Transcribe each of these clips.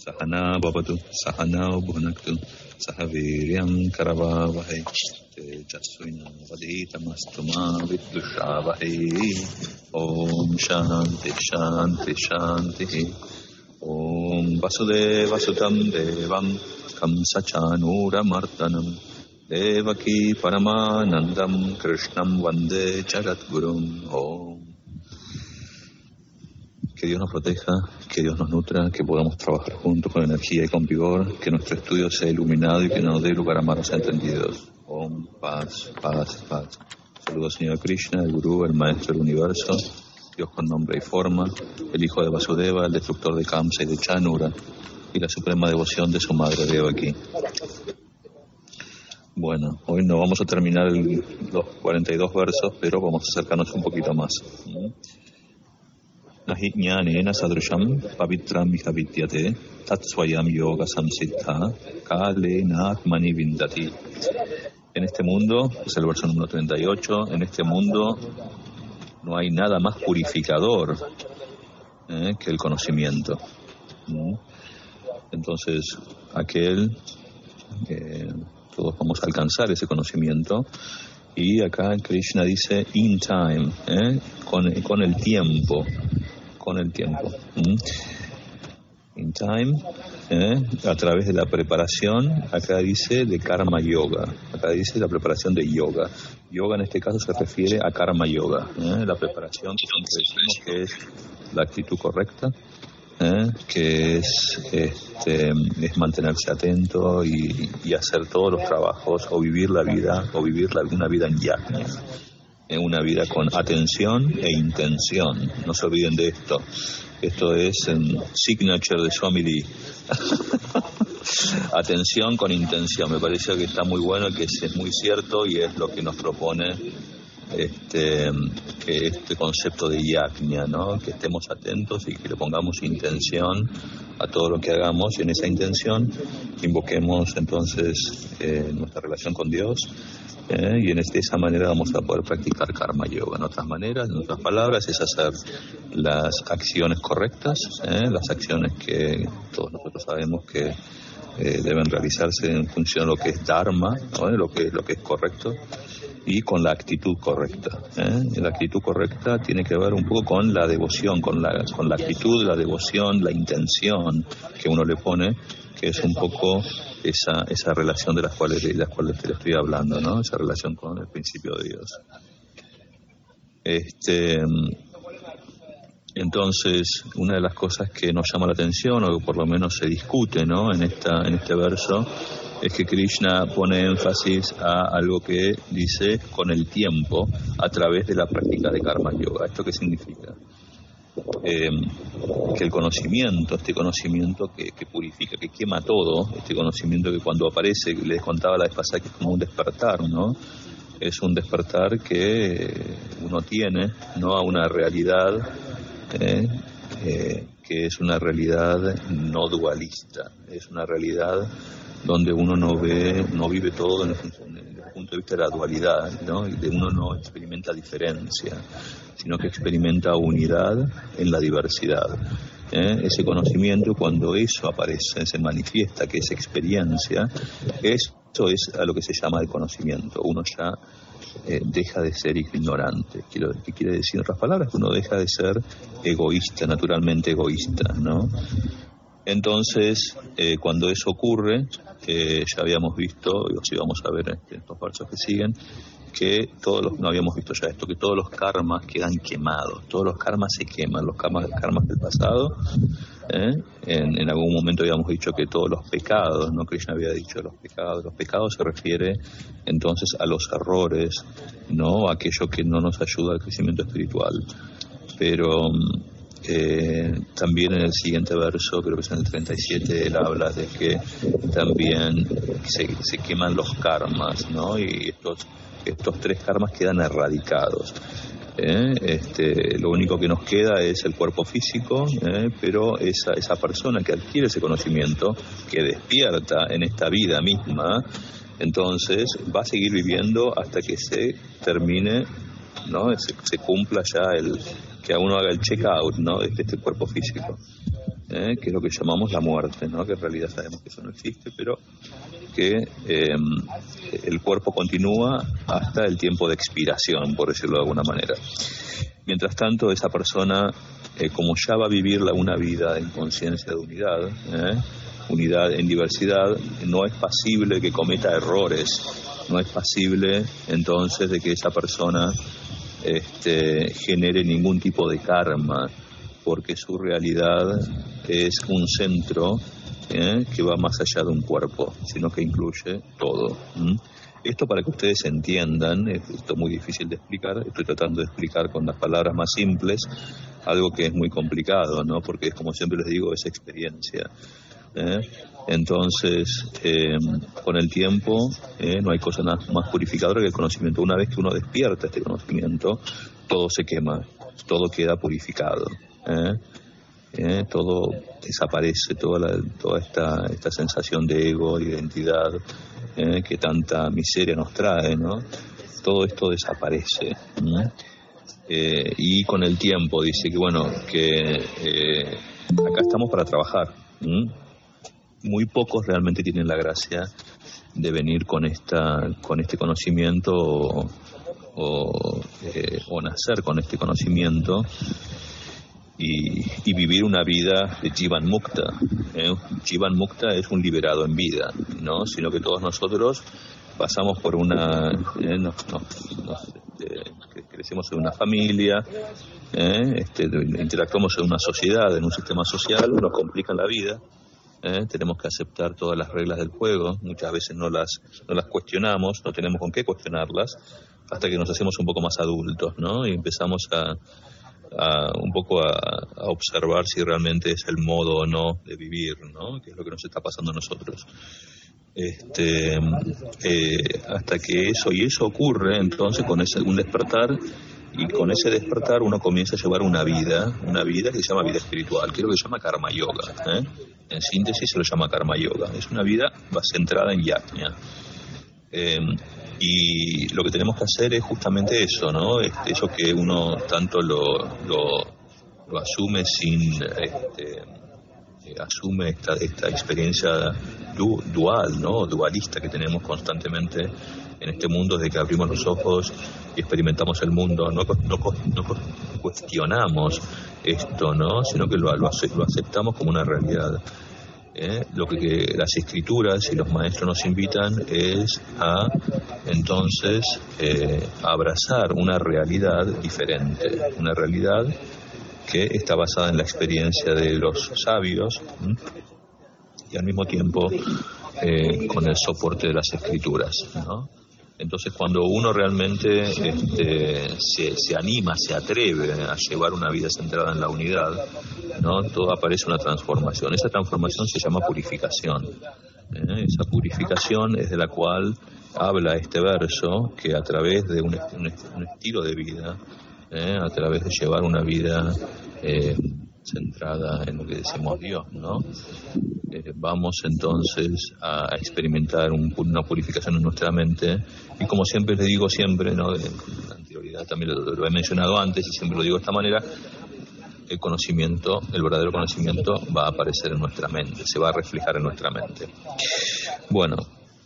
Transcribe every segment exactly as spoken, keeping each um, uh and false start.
Sahana Bhavatu, Sahana Bhunaktu, Sahaviryam Karavavahe, Tejasvina Vaditamastu Viddushavahai. Om Shanti Shanti Shanti. Om Vasudeva Sutam Devam Kamsachanura Martanam Devaki Paramanandam Krishnam Vande Jagadgurum. Om. Que Dios nos proteja, que Dios nos nutra, que podamos trabajar juntos con energía y con vigor, que nuestro estudio sea iluminado y que nos dé lugar a manos entendidos. Om, paz, paz, paz. Saludos, Señor Krishna, el Gurú, el Maestro del Universo, Dios con nombre y forma, el Hijo de Vasudeva, el destructor de Kamsa y de Chanura, y la suprema devoción de su madre Devaki. Bueno, hoy no vamos a terminar el, los cuarenta y dos versos, pero vamos a acercarnos un poquito más. Nahi jnanena sadrusham pavitram miha vidyate tatsvayam yoga samsiddha kalena atmani vindati. En este mundo, es el verso número treinta y ocho, en este mundo no hay nada más purificador eh, que el conocimiento. ¿Mm? Entonces, aquel, eh, todos vamos a alcanzar ese conocimiento. Y acá Krishna dice in time, ¿eh? con, con el tiempo, con el tiempo. ¿Mm? In time, ¿eh? a través de la preparación, acá dice de karma yoga, acá dice la preparación de yoga. Yoga en este caso se refiere a karma yoga, ¿eh? la preparación que decimos que es la actitud correcta. ¿Eh? que es, este, es mantenerse atento y, y hacer todos los trabajos o vivir la vida o vivir la, una vida en yajna, en una vida con atención e intención. No se olviden de esto. Esto es en signature de Swami. Atención con intención. Me parece que está muy bueno, que es, es muy cierto y es lo que nos propone Este, que este concepto de yajna, ¿no? Que estemos atentos y que le pongamos intención a todo lo que hagamos y en esa intención invoquemos entonces eh, nuestra relación con Dios eh, y en de esa manera vamos a poder practicar karma yoga. En otras maneras, en otras palabras, es hacer las acciones correctas, eh, las acciones que todos nosotros sabemos que eh, deben realizarse en función de lo que es dharma, ¿no? lo que, lo que es correcto, y con la actitud correcta. ¿eh? La actitud correcta tiene que ver un poco con la devoción, con la, con la actitud, la devoción, la intención que uno le pone, que es un poco esa, esa relación de las cuales, de las cuales te estoy hablando, ¿no? Esa relación con el principio de Dios. Este, entonces, una de las cosas que nos llama la atención, o que por lo menos se discute, ¿no? en, esta, en este verso, es que Krishna pone énfasis a algo que dice con el tiempo a través de la práctica de karma yoga. ¿Esto qué significa? Eh, que el conocimiento, este conocimiento que, que purifica, que quema todo, este conocimiento que cuando aparece, les contaba la vez pasada que es como un despertar, ¿no? Es un despertar que uno tiene, ¿no? A una realidad eh, eh, que es una realidad no dualista, es una realidad donde uno no ve, no vive todo desde el punto de vista de la dualidad, ¿no? Y de uno no experimenta diferencia, sino que experimenta unidad en la diversidad. ¿eh? Ese conocimiento, cuando eso aparece, se manifiesta, que es experiencia, eso es a lo que se llama el conocimiento. Uno ya eh, deja de ser ignorante. Quiero, ¿Qué quiere decir en otras palabras? Que uno deja de ser egoísta, naturalmente egoísta, ¿no? Entonces, eh, cuando eso ocurre, eh, ya habíamos visto, y os íbamos a ver en estos versos que siguen, que todos los, no habíamos visto ya esto, que todos los karmas quedan quemados, todos los karmas se queman, los karmas, karmas del pasado, ¿eh? en, en algún momento habíamos dicho que todos los pecados, ¿no? Krishna había dicho los pecados, los pecados se refiere entonces a los errores, ¿no? Aquello que no nos ayuda al crecimiento espiritual, pero Eh, también en el siguiente verso, creo que es en el treinta y siete, él habla de que también se, se queman los karmas, ¿no? Y estos, estos tres karmas quedan erradicados. ¿eh? Este, lo único que nos queda es el cuerpo físico, ¿eh? pero esa, esa persona que adquiere ese conocimiento, que despierta en esta vida misma, entonces va a seguir viviendo hasta que se termine, ¿no? Se, se cumpla ya el, que a uno haga el check-out, ¿no?, de este cuerpo físico, ¿eh? que es lo que llamamos la muerte, ¿no?, que en realidad sabemos que eso no existe, pero que eh, el cuerpo continúa hasta el tiempo de expiración, por decirlo de alguna manera. Mientras tanto, esa persona, eh, como ya va a vivir la, una vida en conciencia de unidad, ¿eh? unidad en diversidad, no es pasible que cometa errores, no es pasible entonces de que esa persona este, genere ningún tipo de karma, porque su realidad es un centro ¿eh? que va más allá de un cuerpo, sino que incluye todo. ¿Mm? Esto para que ustedes entiendan, esto es muy difícil de explicar, estoy tratando de explicar con las palabras más simples, algo que es muy complicado, ¿no? Porque es, como siempre les digo, es experiencia. ¿eh? Entonces, eh, con el tiempo, eh, no hay cosa más, más purificadora que el conocimiento. Una vez que uno despierta este conocimiento, todo se quema, todo queda purificado. ¿eh? Eh, todo desaparece, toda, la, toda esta, esta sensación de ego, de identidad, eh, que tanta miseria nos trae, ¿no? Todo esto desaparece. ¿eh? Eh, y con el tiempo dice que, bueno, que eh, acá estamos para trabajar. ¿eh? Muy pocos realmente tienen la gracia de venir con esta, con este conocimiento o, o, eh, o nacer con este conocimiento. Y, y vivir una vida de Jivan Mukta. ¿eh? Jivan Mukta es un liberado en vida, ¿no? Sino que todos nosotros pasamos por una... ¿eh? nos, nos, nos, eh, crecemos en una familia, ¿eh? este, interactuamos en una sociedad, en un sistema social, nos complican la vida. ¿eh? Tenemos que aceptar todas las reglas del juego, muchas veces no las, no las cuestionamos, no tenemos con qué cuestionarlas, hasta que nos hacemos un poco más adultos, ¿no? Y empezamos a... A, un poco a, a observar si realmente es el modo o no de vivir, ¿no? Que es lo que nos está pasando a nosotros. Este, eh, hasta que eso y eso ocurre, entonces con ese un despertar, y con ese despertar uno comienza a llevar una vida, una vida que se llama vida espiritual, que es lo que se llama karma yoga. ¿eh? En síntesis se lo llama karma yoga. Es una vida centrada en yajna. Eh, y lo que tenemos que hacer es justamente eso, ¿no? Este, eso que uno tanto lo, lo, lo asume sin, este, eh, asume esta, esta experiencia du, dual, ¿no? Dualista que tenemos constantemente en este mundo desde que abrimos los ojos y experimentamos el mundo. No, no, no cuestionamos esto, ¿no? Sino que lo, lo, lo aceptamos como una realidad. Eh, lo que, que las escrituras y los maestros nos invitan es a entonces eh, a abrazar una realidad diferente, una realidad que está basada en la experiencia de los sabios ¿m? y al mismo tiempo eh, con el soporte de las escrituras, ¿no? Entonces, cuando uno realmente este, se, se anima, se atreve a llevar una vida centrada en la unidad, ¿no? Todo aparece una transformación. Esa transformación se llama purificación. ¿eh? Esa purificación es de la cual habla este verso, que a través de un, un, un estilo de vida, ¿eh? a través de llevar una vida eh, centrada en lo que decimos Dios, ¿no? Eh, vamos entonces a, a experimentar un, una purificación en nuestra mente, y como siempre les digo siempre, ¿no? En la anterioridad también lo, lo he mencionado antes y siempre lo digo de esta manera, el conocimiento, el verdadero conocimiento va a aparecer en nuestra mente, se va a reflejar en nuestra mente. Bueno,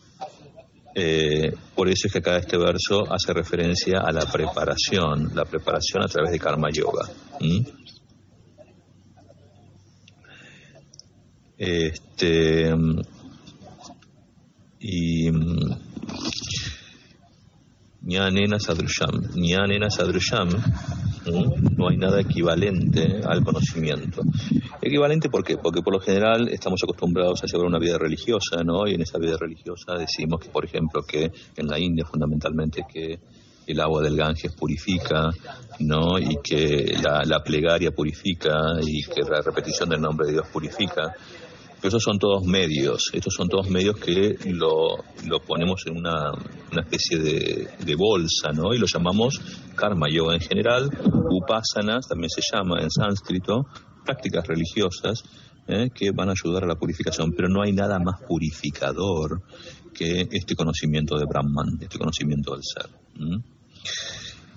eh, por eso es que acá este verso hace referencia a la preparación, la preparación a través de Karma Yoga. ¿Mm? Este y Jnanena Sadrusham, Jnanena Sadrusham, no hay nada equivalente al conocimiento. ¿Equivalente por qué? Porque por lo general estamos acostumbrados a llevar una vida religiosa, ¿no? Y en esa vida religiosa decimos que, por ejemplo, que en la India fundamentalmente que el agua del Ganges purifica, ¿no? Y que la, la plegaria purifica y que la repetición del nombre de Dios purifica. Pero esos son todos medios, estos son todos medios que lo, lo ponemos en una, una especie de, de bolsa, ¿no? Y lo llamamos karma yoga en general, upasanas también se llama en sánscrito, prácticas religiosas ¿eh? que van a ayudar a la purificación, pero no hay nada más purificador que este conocimiento de Brahman, este conocimiento del ser. ¿Mm?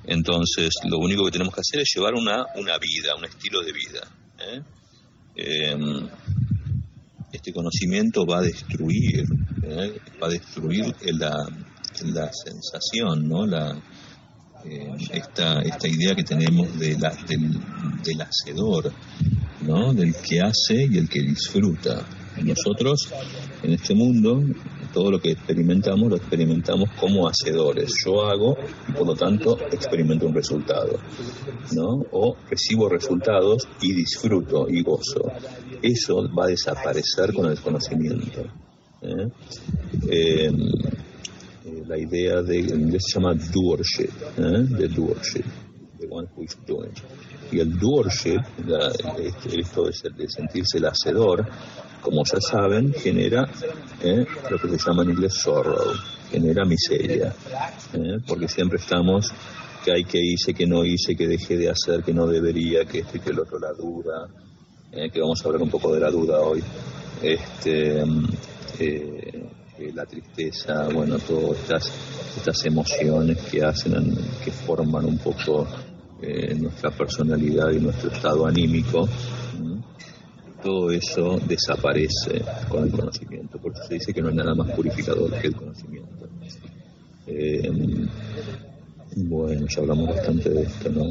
Entonces, lo único que tenemos que hacer es llevar una, una vida, un estilo de vida. ¿eh? Eh, este conocimiento va a destruir, ¿eh? va a destruir la, la sensación, ¿no? La, eh, esta, esta idea que tenemos de la, del, del hacedor, ¿no? Del que hace y el que disfruta. Nosotros, en este mundo, todo lo que experimentamos, lo experimentamos como hacedores. Yo hago y por lo tanto experimento un resultado, ¿no? O recibo resultados y disfruto y gozo. Eso va a desaparecer con el conocimiento. ¿eh? Eh, la idea de, en inglés se llama doership, ¿eh? de doership, the one who is doing. Y el doership, la, esto es el de sentirse el hacedor, como ya saben, genera eh, lo que se llama en inglés sorrow, genera miseria, eh, porque siempre estamos que hay que hice, que no hice, que dejé de hacer, que no debería, que esto y que el otro, la duda, eh, que vamos a hablar un poco de la duda hoy, este, eh, la tristeza, bueno, todas estas, estas emociones que hacen, que forman un poco eh, nuestra personalidad y nuestro estado anímico. Todo eso desaparece con el conocimiento, por eso se dice que no hay nada más purificador que el conocimiento. Eh, bueno, ya hablamos bastante de esto, ¿no?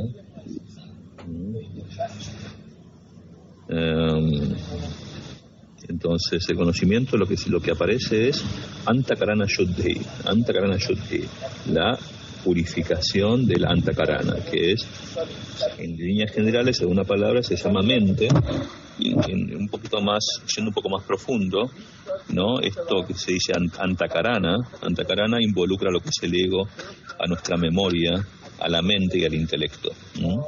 Eh, entonces, el conocimiento, lo que, lo que aparece es Antakarana Shuddhi, Antakarana Shuddhi, la purificación del Antakarana, que es, en líneas generales, en una palabra, se llama mente. Y un poquito más, siendo un poco más profundo, ¿no? Esto que se dice Antakarana, Antakarana involucra lo que es el ego, a nuestra memoria, a la mente y al intelecto, ¿no?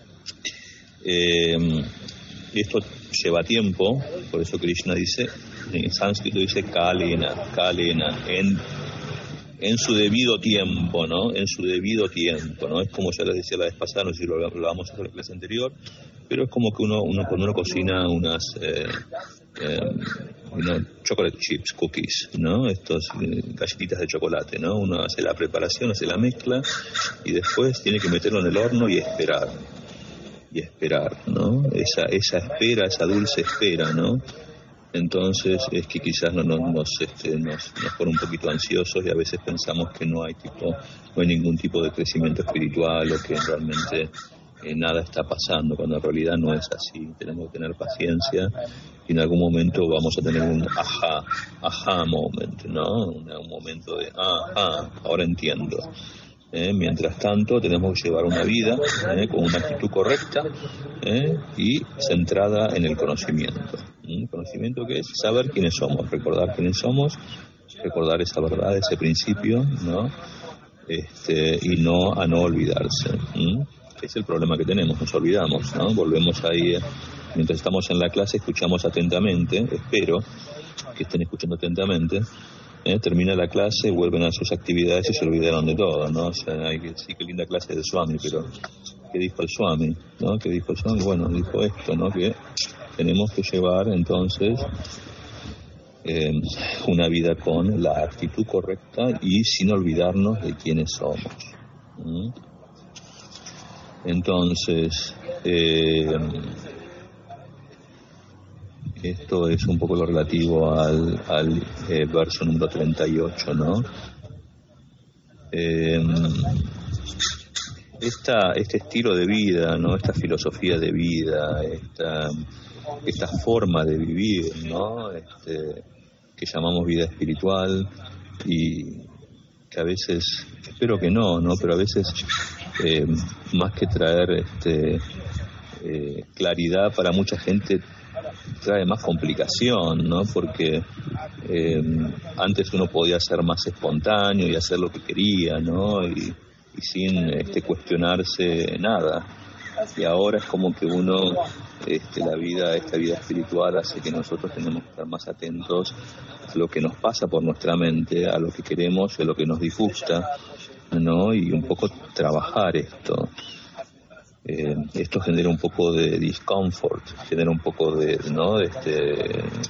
Eh, esto lleva tiempo, por eso Krishna dice, en sánscrito dice kalena, kalena, en en su debido tiempo, ¿no? En su debido tiempo, ¿no? Es como ya les decía la vez pasada, no sé si lo hablábamos en la clase anterior, pero es como que uno, uno cuando uno cocina unas eh, eh, you chocolate chips, cookies, ¿no? Estos eh, galletitas de chocolate, ¿no? Uno hace la preparación, hace la mezcla y después tiene que meterlo en el horno y esperar, y esperar, ¿no? Esa, esa espera, esa dulce espera, ¿no? Entonces es que quizás no, no, nos, este, nos, nos pone un poquito ansiosos y a veces pensamos que no hay tipo, no hay ningún tipo de crecimiento espiritual o que realmente eh, nada está pasando, cuando en realidad no es así. Tenemos que tener paciencia y en algún momento vamos a tener un ajá, ajá moment, ¿no? Un, un momento de ajá, ahora entiendo. Eh, mientras tanto tenemos que llevar una vida eh, con una actitud correcta eh, y centrada en el conocimiento. ¿Mm? Conocimiento que es saber quiénes somos, recordar quiénes somos, recordar esa verdad, ese principio, ¿no? Este, y no a no olvidarse. ¿Mm? Es el problema que tenemos, nos olvidamos, ¿no? Volvemos ahí, eh, mientras estamos en la clase escuchamos atentamente, espero que estén escuchando atentamente. Eh, termina la clase, vuelven a sus actividades y se olvidaron de todo, ¿no? O sea, hay que sí, qué linda clase de Swami, pero ¿qué dijo el Swami? ¿No? ¿Qué dijo el Swami? Bueno, dijo esto, ¿no? Que tenemos que llevar entonces eh, una vida con la actitud correcta y sin olvidarnos de quiénes somos. ¿Mm? Entonces, eh, esto es un poco lo relativo al, al eh, verso número treinta y ocho, ¿no? Eh, esta, este estilo de vida, ¿no? Esta filosofía de vida, esta, esta forma de vivir, ¿no? Este, que llamamos vida espiritual y que a veces, espero que no, ¿no? Pero a veces, eh, más que traer este, eh, claridad para mucha gente, trae más complicación, ¿no? Porque eh, antes uno podía ser más espontáneo y hacer lo que quería, ¿no? Y, y sin este, cuestionarse nada. Y ahora es como que uno, este, la vida, esta vida espiritual hace que nosotros tenemos que estar más atentos a lo que nos pasa por nuestra mente, a lo que queremos, a lo que nos disgusta, ¿no? Y un poco trabajar esto. Eh, esto genera un poco de discomfort, genera un poco de, ¿no? Este,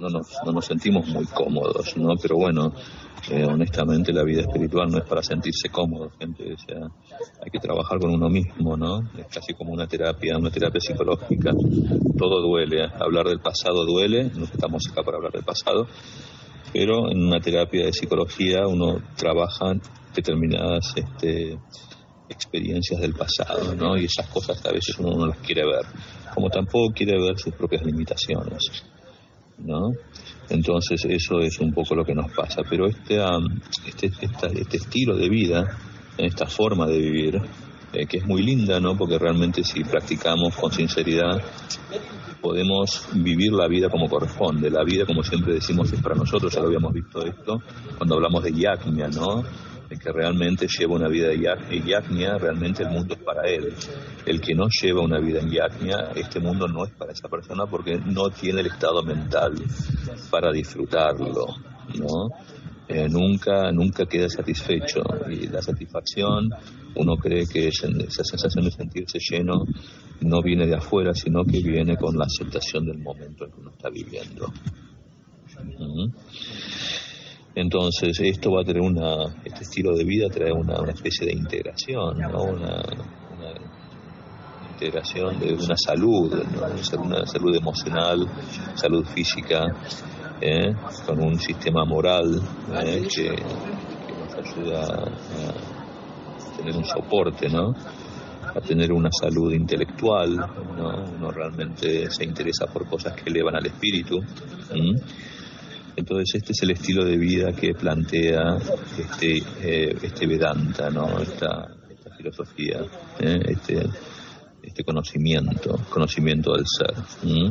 no, nos, no nos sentimos muy cómodos, ¿no? Pero bueno, eh, honestamente la vida espiritual no es para sentirse cómodo, gente. O sea, hay que trabajar con uno mismo, ¿no? Es casi como una terapia, una terapia psicológica. Todo duele, hablar del pasado duele, no estamos acá para hablar del pasado, pero en una terapia de psicología uno trabaja determinadas este, experiencias del pasado, ¿no? Y esas cosas a veces uno no las quiere ver, como tampoco quiere ver sus propias limitaciones, ¿no? Entonces eso es un poco lo que nos pasa, pero este, um, este, esta, este estilo de vida, esta forma de vivir, eh, que es muy linda, ¿no? Porque realmente si practicamos con sinceridad podemos vivir la vida como corresponde. La vida, como siempre decimos, es para nosotros. Ya lo habíamos visto esto cuando hablamos de yajna, ¿no? De que realmente lleva una vida de yajna, realmente el mundo es para él. El que no lleva una vida en yajna, este mundo no es para esa persona porque no tiene el estado mental para disfrutarlo, ¿no? Eh, nunca, nunca queda satisfecho, y la satisfacción, uno cree que esa sensación de sentirse lleno no viene de afuera, sino que viene con la aceptación del momento en que uno está viviendo. ¿Mm? Entonces esto va a tener una, este estilo de vida trae una, una especie de integración, ¿no? Una, una integración de una salud, ¿no? Una salud emocional, salud física, ¿eh? Con un sistema moral, ¿eh? que, que nos ayuda a tener un soporte, ¿no? A tener una salud intelectual, ¿no? Uno realmente se interesa por cosas que elevan al espíritu. ¿Mm? Entonces este es el estilo de vida que plantea este eh, este Vedanta, ¿no? Esta, esta filosofía, ¿eh? este este conocimiento, conocimiento del ser. ¿Mm?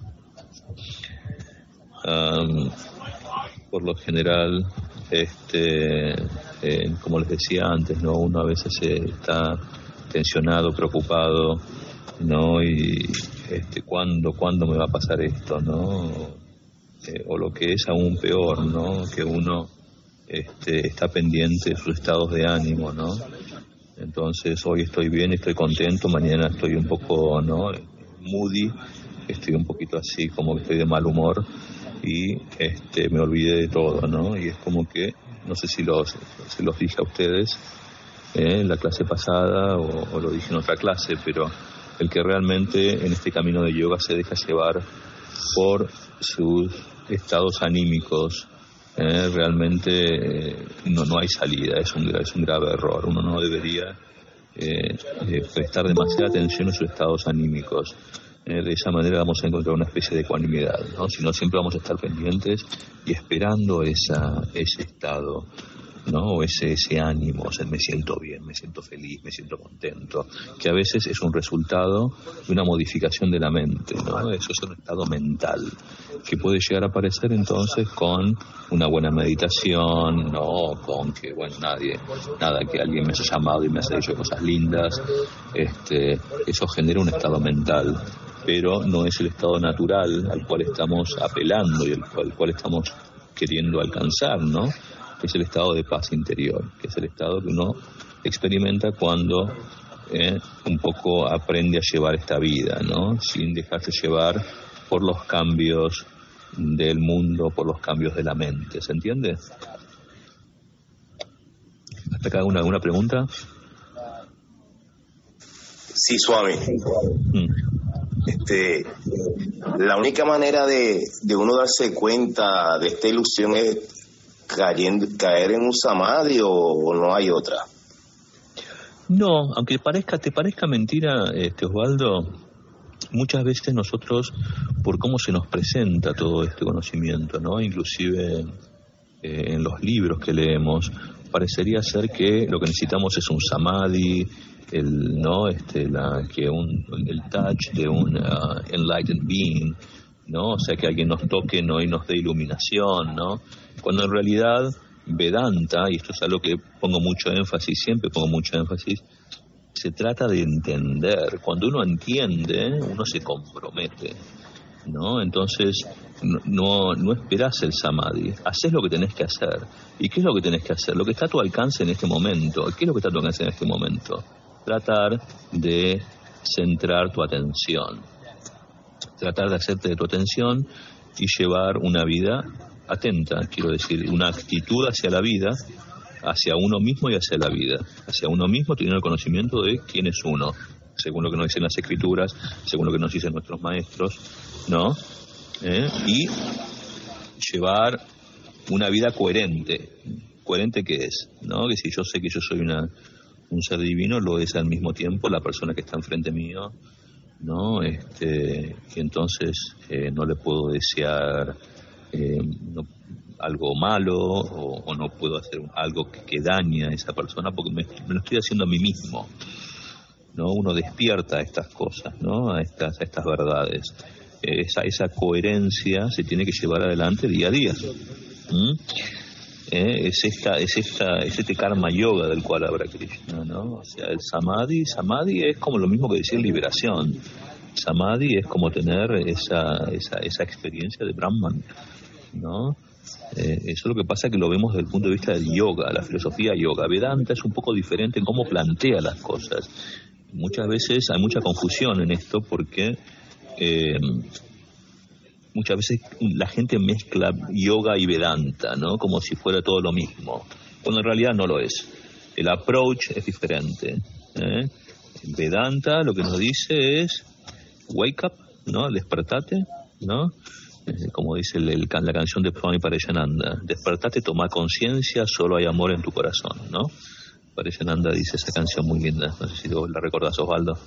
Um, por lo general, este, eh, como les decía antes, ¿no? Uno a veces está tensionado, preocupado, ¿no? Y este, ¿cuándo, cuándo me va a pasar esto, ¿no? Eh, o lo que es aún peor, ¿no? Que uno este, está pendiente de sus estados de ánimo, ¿no? Entonces hoy estoy bien, estoy contento, mañana estoy un poco, ¿no? moody, estoy un poquito así, como que estoy de mal humor y este, me olvidé de todo, ¿no? Y es como que, no sé si los, si los dije a ustedes eh, en la clase pasada o, o lo dije en otra clase, pero el que realmente en este camino de yoga se deja llevar por sus estados anímicos, eh, realmente eh, no, no hay salida, es un, es un grave error. Uno no debería eh, eh, prestar demasiada atención a sus estados anímicos. Eh, de esa manera vamos a encontrar una especie de ecuanimidad, ¿no? Si no, siempre vamos a estar pendientes y esperando esa, ese estado, ¿no? O ese, ese ánimo, o sea, me siento bien, me siento feliz, me siento contento, que a veces es un resultado de una modificación de la mente, ¿no? Eso es un estado mental que puede llegar a aparecer entonces con una buena meditación, ¿no? Con que, bueno, nadie, nada, que alguien me haya llamado y me haya dicho cosas lindas, este, eso genera un estado mental, pero no es el estado natural al cual estamos apelando y al cual, al cual estamos queriendo alcanzar, ¿no? Que es el estado de paz interior, que es el estado que uno experimenta cuando eh, un poco aprende a llevar esta vida, ¿no? Sin dejarse llevar por los cambios del mundo, por los cambios de la mente, ¿se entiende? ¿Hasta acá alguna, alguna pregunta? Sí, Swami. Mm. Este, la única manera de, de uno darse cuenta de esta ilusión es cayendo, caer en un samadhi, o, o no hay otra. No, aunque parezca, te parezca mentira, este Osvaldo, muchas veces nosotros, por cómo se nos presenta todo este conocimiento, ¿no? Inclusive eh, en los libros que leemos, parecería ser que lo que necesitamos es un samadhi, el no este la que un el touch de un uh, enlightened being, ¿no? O sea, que alguien nos toque, ¿no? Y nos dé iluminación, ¿no? Cuando en realidad Vedanta, y esto es algo que pongo mucho énfasis, siempre pongo mucho énfasis, se trata de entender. Cuando uno entiende, uno se compromete, ¿no? Entonces no, no esperás el samadhi, haces lo que tenés que hacer. ¿Y qué es lo que tenés que hacer? Lo que está a tu alcance en este momento. ¿Qué es lo que está a tu alcance en este momento? Tratar de centrar tu atención. Tratar de hacerte de tu atención y llevar una vida atenta, quiero decir, una actitud hacia la vida, hacia uno mismo y hacia la vida, hacia uno mismo teniendo el conocimiento de quién es uno, según lo que nos dicen las escrituras, según lo que nos dicen nuestros maestros, ¿no? ¿Eh? Y llevar una vida coherente. ¿Coherente qué es? ¿No? Que si yo sé que yo soy una, un ser divino, lo es al mismo tiempo la persona que está enfrente mío, ¿no? Este, y entonces eh, no le puedo desear eh, no, algo malo o, o no puedo hacer algo que, que dañe a esa persona porque me, me lo estoy haciendo a mí mismo, ¿no? Uno despierta a estas cosas, ¿no? A estas, a estas verdades. Esa, esa coherencia se tiene que llevar adelante día a día. ¿Mm? Eh, es esta, es esta, es este karma yoga del cual habla Krishna, ¿no? O sea, el samadhi, samadhi es como lo mismo que decir liberación. Samadhi es como tener esa, esa, esa experiencia de Brahman, ¿no? Eh, eso es lo que pasa, que lo vemos desde el punto de vista del yoga, la filosofía yoga. Vedanta es un poco diferente en cómo plantea las cosas. Muchas veces hay mucha confusión en esto porque eh, muchas veces la gente mezcla yoga y Vedanta, ¿no? Como si fuera todo lo mismo, cuando en realidad no lo es. El approach es diferente, ¿eh? Vedanta lo que nos dice es wake up, ¿no? Despertate, ¿no? Eh, como dice el, el, la canción de Swami Parayananda, despertate, toma conciencia, solo hay amor en tu corazón, ¿no? Parayananda dice esa canción muy linda, no sé si vos la recordás, Osvaldo.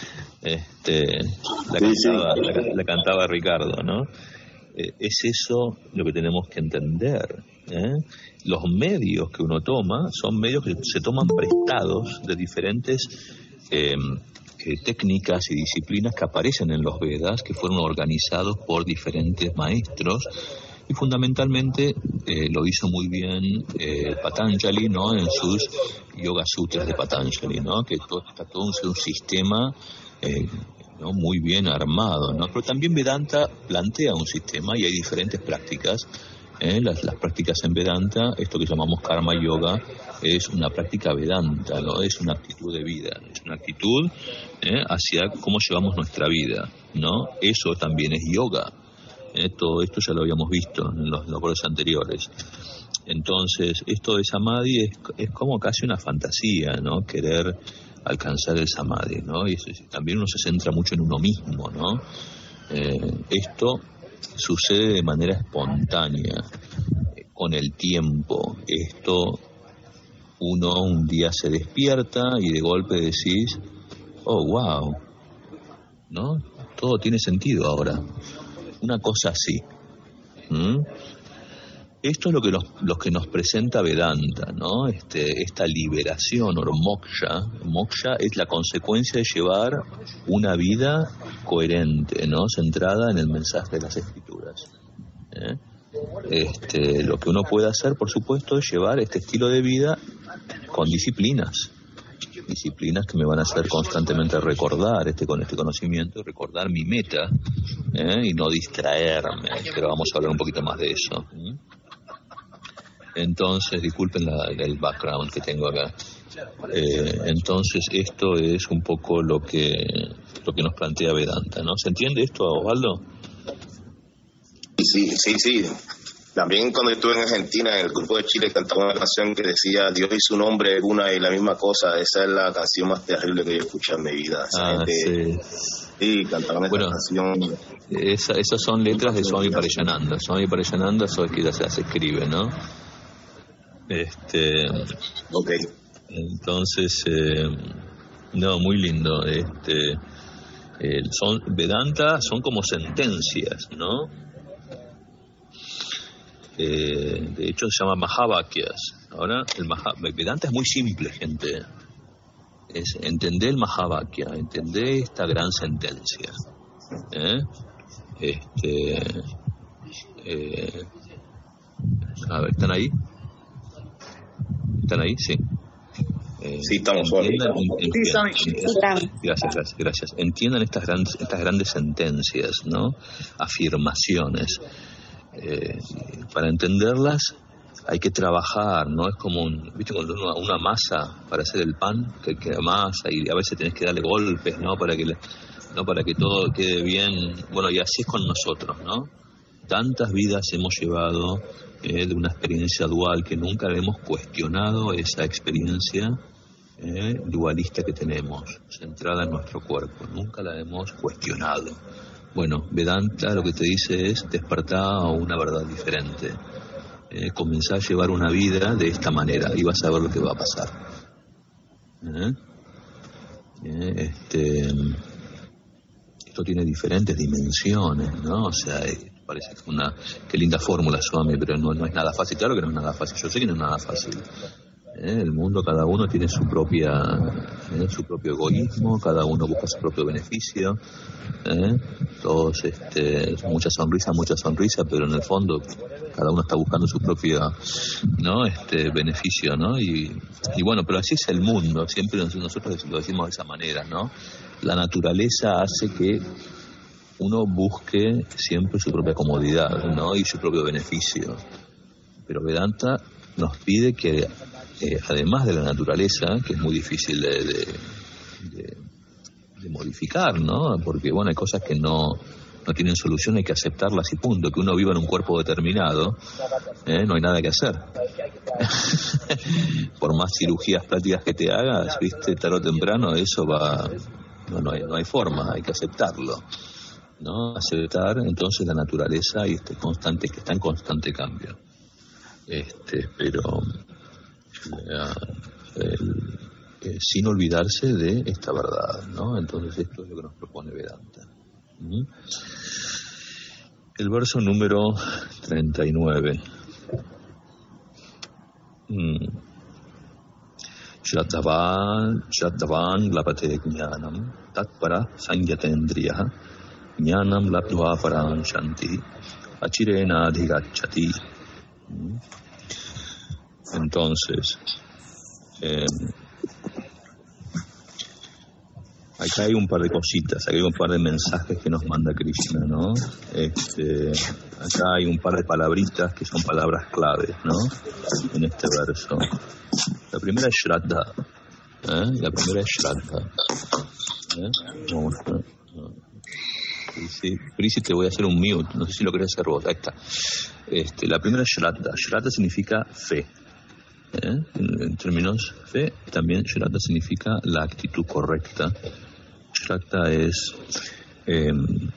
Este, la, cantaba, la, la cantaba Ricardo, ¿no? Eh, es eso lo que tenemos que entender, ¿eh? Los medios que uno toma son medios que se toman prestados de diferentes eh, eh, técnicas y disciplinas que aparecen en los Vedas, que fueron organizados por diferentes maestros. Y fundamentalmente eh, lo hizo muy bien eh, Patanjali, ¿no? En sus Yoga Sutras de Patanjali, ¿no? Que todo, está todo un, un sistema eh, ¿no? muy bien armado, ¿no? Pero también Vedanta plantea un sistema y hay diferentes prácticas. ¿eh? Las, las prácticas en Vedanta, esto que llamamos Karma Yoga, es una práctica Vedanta, ¿no? Es una actitud de vida, es una actitud ¿eh? hacia cómo llevamos nuestra vida, ¿no? Eso también es yoga. Eh, todo esto ya lo habíamos visto en los logros anteriores. Entonces, esto de Samadhi es, es como casi una fantasía, ¿no? Querer alcanzar el Samadhi, ¿no? Y eso, también uno se centra mucho en uno mismo, ¿no? Eh, esto sucede de manera espontánea, eh, con el tiempo. Esto, uno un día se despierta y de golpe decís, oh, wow, ¿no? Todo tiene sentido ahora. Una cosa así. ¿Mm? Esto es lo que nos, lo que nos presenta Vedanta, ¿no? Este, esta liberación o moksha. Moksha es la consecuencia de llevar una vida coherente, ¿no? Centrada en el mensaje de las escrituras. ¿Eh? Este, lo que uno puede hacer, por supuesto, es llevar este estilo de vida con disciplinas. Disciplinas que me van a hacer constantemente recordar este con este conocimiento, recordar mi meta, ¿eh? Y no distraerme, pero vamos a hablar un poquito más de eso. ¿eh? Entonces, disculpen la, el background que tengo acá. Eh, entonces, esto es un poco lo que lo que nos plantea Vedanta, ¿no? ¿Se entiende esto, Osvaldo? Sí, sí, sí. También cuando estuve en Argentina, en el grupo de Chile, cantaba una canción que decía Dios y su nombre, una y la misma cosa. Esa es la canción más terrible que yo he escuchado en mi vida. Esa ah, gente, sí. Sí, cantaban esa bueno, canción. Esa, esas son letras de Swami Parayananda. Swami Parayananda es que se las escribe, ¿no? Este, ok. Entonces, eh, no, muy lindo. Este, eh, son Vedanta son como sentencias, ¿no? Eh, de hecho se llama Mahavakyas. Ahora el Maha, Vedanta es muy simple, gente. Es entender el Mahavakya, entender esta gran sentencia. ¿Eh? Este, eh, a ver, ¿están ahí? ¿Están ahí? Sí. Eh, sí, estamos entiendan, entiendan, sí, entiendan, gracias, gracias, gracias. Entiendan estas grandes, estas grandes sentencias, ¿no? Afirmaciones. Eh, para entenderlas hay que trabajar, no es como un, viste, cuando uno una masa para hacer el pan, que queda masa y a veces tenés que darle golpes, no para que le, no para que todo quede bien. Bueno, y así es con nosotros, ¿no? tantas vidas hemos llevado eh, de una experiencia dual que nunca hemos cuestionado esa experiencia eh, dualista que tenemos, centrada en nuestro cuerpo. Nunca la hemos cuestionado. Bueno, Vedanta lo que te dice es despertar a una verdad diferente. Eh, comenzar a llevar una vida de esta manera y vas a ver lo que va a pasar. ¿Eh? Eh, este, esto tiene diferentes dimensiones, ¿no? O sea, eh, parece que una qué linda fórmula, Swami, pero no, no es nada fácil. Claro que no es nada fácil. Yo sé que no es nada fácil. ¿Eh? El mundo, cada uno tiene su propia, ¿eh? su propio egoísmo, cada uno busca su propio beneficio. ¿Eh? Todos, este, mucha sonrisa, mucha sonrisa, pero en el fondo cada uno está buscando su propio, ¿no? Este beneficio, ¿no? Y, y bueno, pero así es el mundo. Siempre nosotros lo decimos de esa manera, ¿no? La naturaleza hace que uno busque siempre su propia comodidad, ¿no? Y su propio beneficio. Pero Vedanta nos pide que Eh, además de la naturaleza, que es muy difícil de, de, de, de modificar, ¿no? Porque, bueno, hay cosas que no, no tienen solución, hay que aceptarlas y punto. Que uno viva en un cuerpo determinado, ¿eh? No hay nada que hacer. Por más cirugías plásticas que te hagas, viste, tarde o temprano, eso va... No, no, hay, no hay forma, hay que aceptarlo, ¿no? Aceptar, entonces, la naturaleza y este constante, que está en constante cambio. Este, pero... El, eh, sin olvidarse de esta verdad, ¿no? Entonces esto es lo que nos propone Vedanta. ¿Mm? El verso número treinta y nueve. Mm. Shraddhavan Shraddhavan lapate jnanam tatpara sangyatendriya jnanam labdhva param shanti achirena adhigacchati. ¿Mm? Entonces, eh, acá hay un par de cositas, acá hay un par de mensajes que nos manda Krishna, ¿no? Este, acá hay un par de palabritas que son palabras claves, ¿no? En este verso. La primera es Shraddha, ¿eh? La primera es Shraddha. ¿Eh? Vamos a... Sí, Prisi, te voy a hacer un mute, no sé si lo querés hacer vos, ahí está. Este, la primera es Shraddha. Shraddha significa fe. ¿Eh? En términos fe, también Shraddha significa la actitud correcta. Shraddha es eh,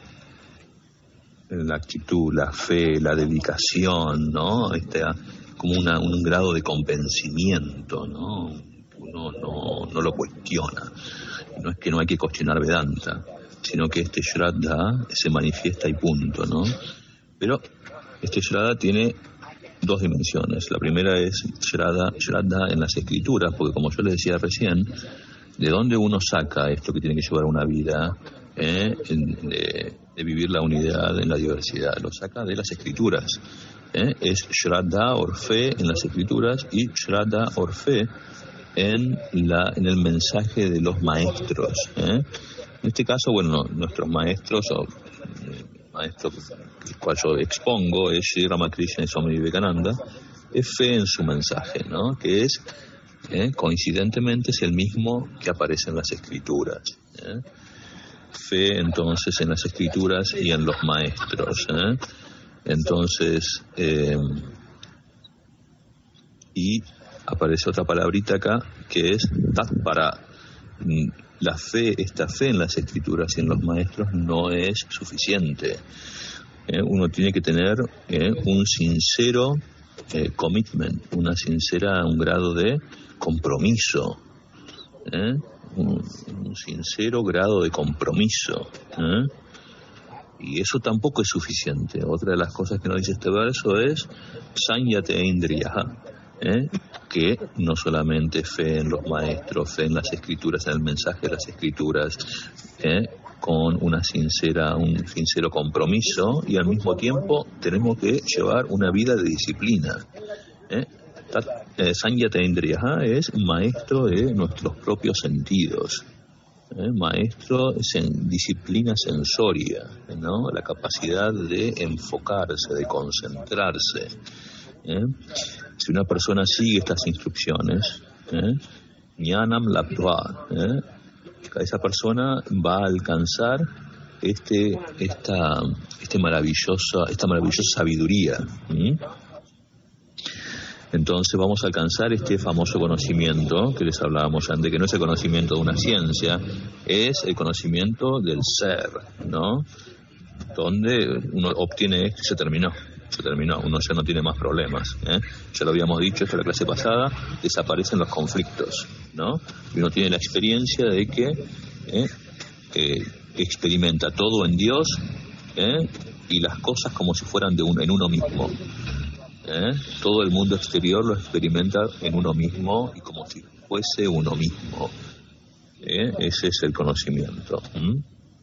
la actitud, la fe, la dedicación, ¿no? Este, como una, un grado de convencimiento, ¿no? Uno no, no lo cuestiona. No es que no hay que cuestionar Vedanta, sino que este Shraddha se manifiesta y punto, ¿no? Pero este Shraddha tiene dos dimensiones. La primera es Shraddha, Shraddha en las escrituras, porque como yo les decía recién, ¿de dónde uno saca esto que tiene que llevar una vida eh, de, de vivir la unidad en la diversidad? Lo saca de las escrituras. Eh. Es Shraddha, Orfe, en las escrituras, y Shraddha, Orfe, en, la, en el mensaje de los maestros. Eh. En este caso, bueno, nuestros maestros, o eh, maestro el cual yo expongo, es Sri Ramakrishna y Swami Vivekananda, es fe en su mensaje, ¿no? Que es, eh, coincidentemente, es el mismo que aparece en las escrituras. ¿eh? Fe, entonces, en las escrituras y en los maestros. ¿eh? Entonces, eh, y aparece otra palabrita acá, que es tatpara. La fe, esta fe en las escrituras y en los maestros no es suficiente. Eh, uno tiene que tener eh, un sincero eh, commitment, una sincera, un grado de compromiso, eh, un, un sincero grado de compromiso. Eh, y eso tampoco es suficiente. Otra de las cosas que nos dice este verso es Sanyate Indriyaha. ¿Eh? Que no solamente fe en los maestros, fe en las escrituras, en el mensaje de las escrituras, ¿eh? Con una sincera, un sincero compromiso, y al mismo tiempo tenemos que llevar una vida de disciplina. ¿eh? Eh, Sanyata Indriyaha es maestro de nuestros propios sentidos, ¿eh? Maestro en disciplina sensoria, ¿no? La capacidad de enfocarse, de concentrarse. ¿eh? Si una persona sigue estas instrucciones, ¿eh? Jnanam labdhva, ¿eh? esa persona va a alcanzar este, esta, este maravilloso, esta maravillosa sabiduría. ¿Mm? Entonces vamos a alcanzar este famoso conocimiento que les hablábamos antes, que no es el conocimiento de una ciencia, es el conocimiento del ser, ¿no? Donde uno obtiene esto y se terminó, se terminó, uno ya no tiene más problemas, ¿eh? Ya lo habíamos dicho esto en la clase pasada, desaparecen los conflictos, ¿no? Y uno tiene la experiencia de que ¿eh? Eh, experimenta todo en Dios ¿eh? y las cosas como si fueran de un, en uno mismo. ¿Eh? Todo el mundo exterior lo experimenta en uno mismo y como si fuese uno mismo. ¿Eh? Ese es el conocimiento. ¿Mm?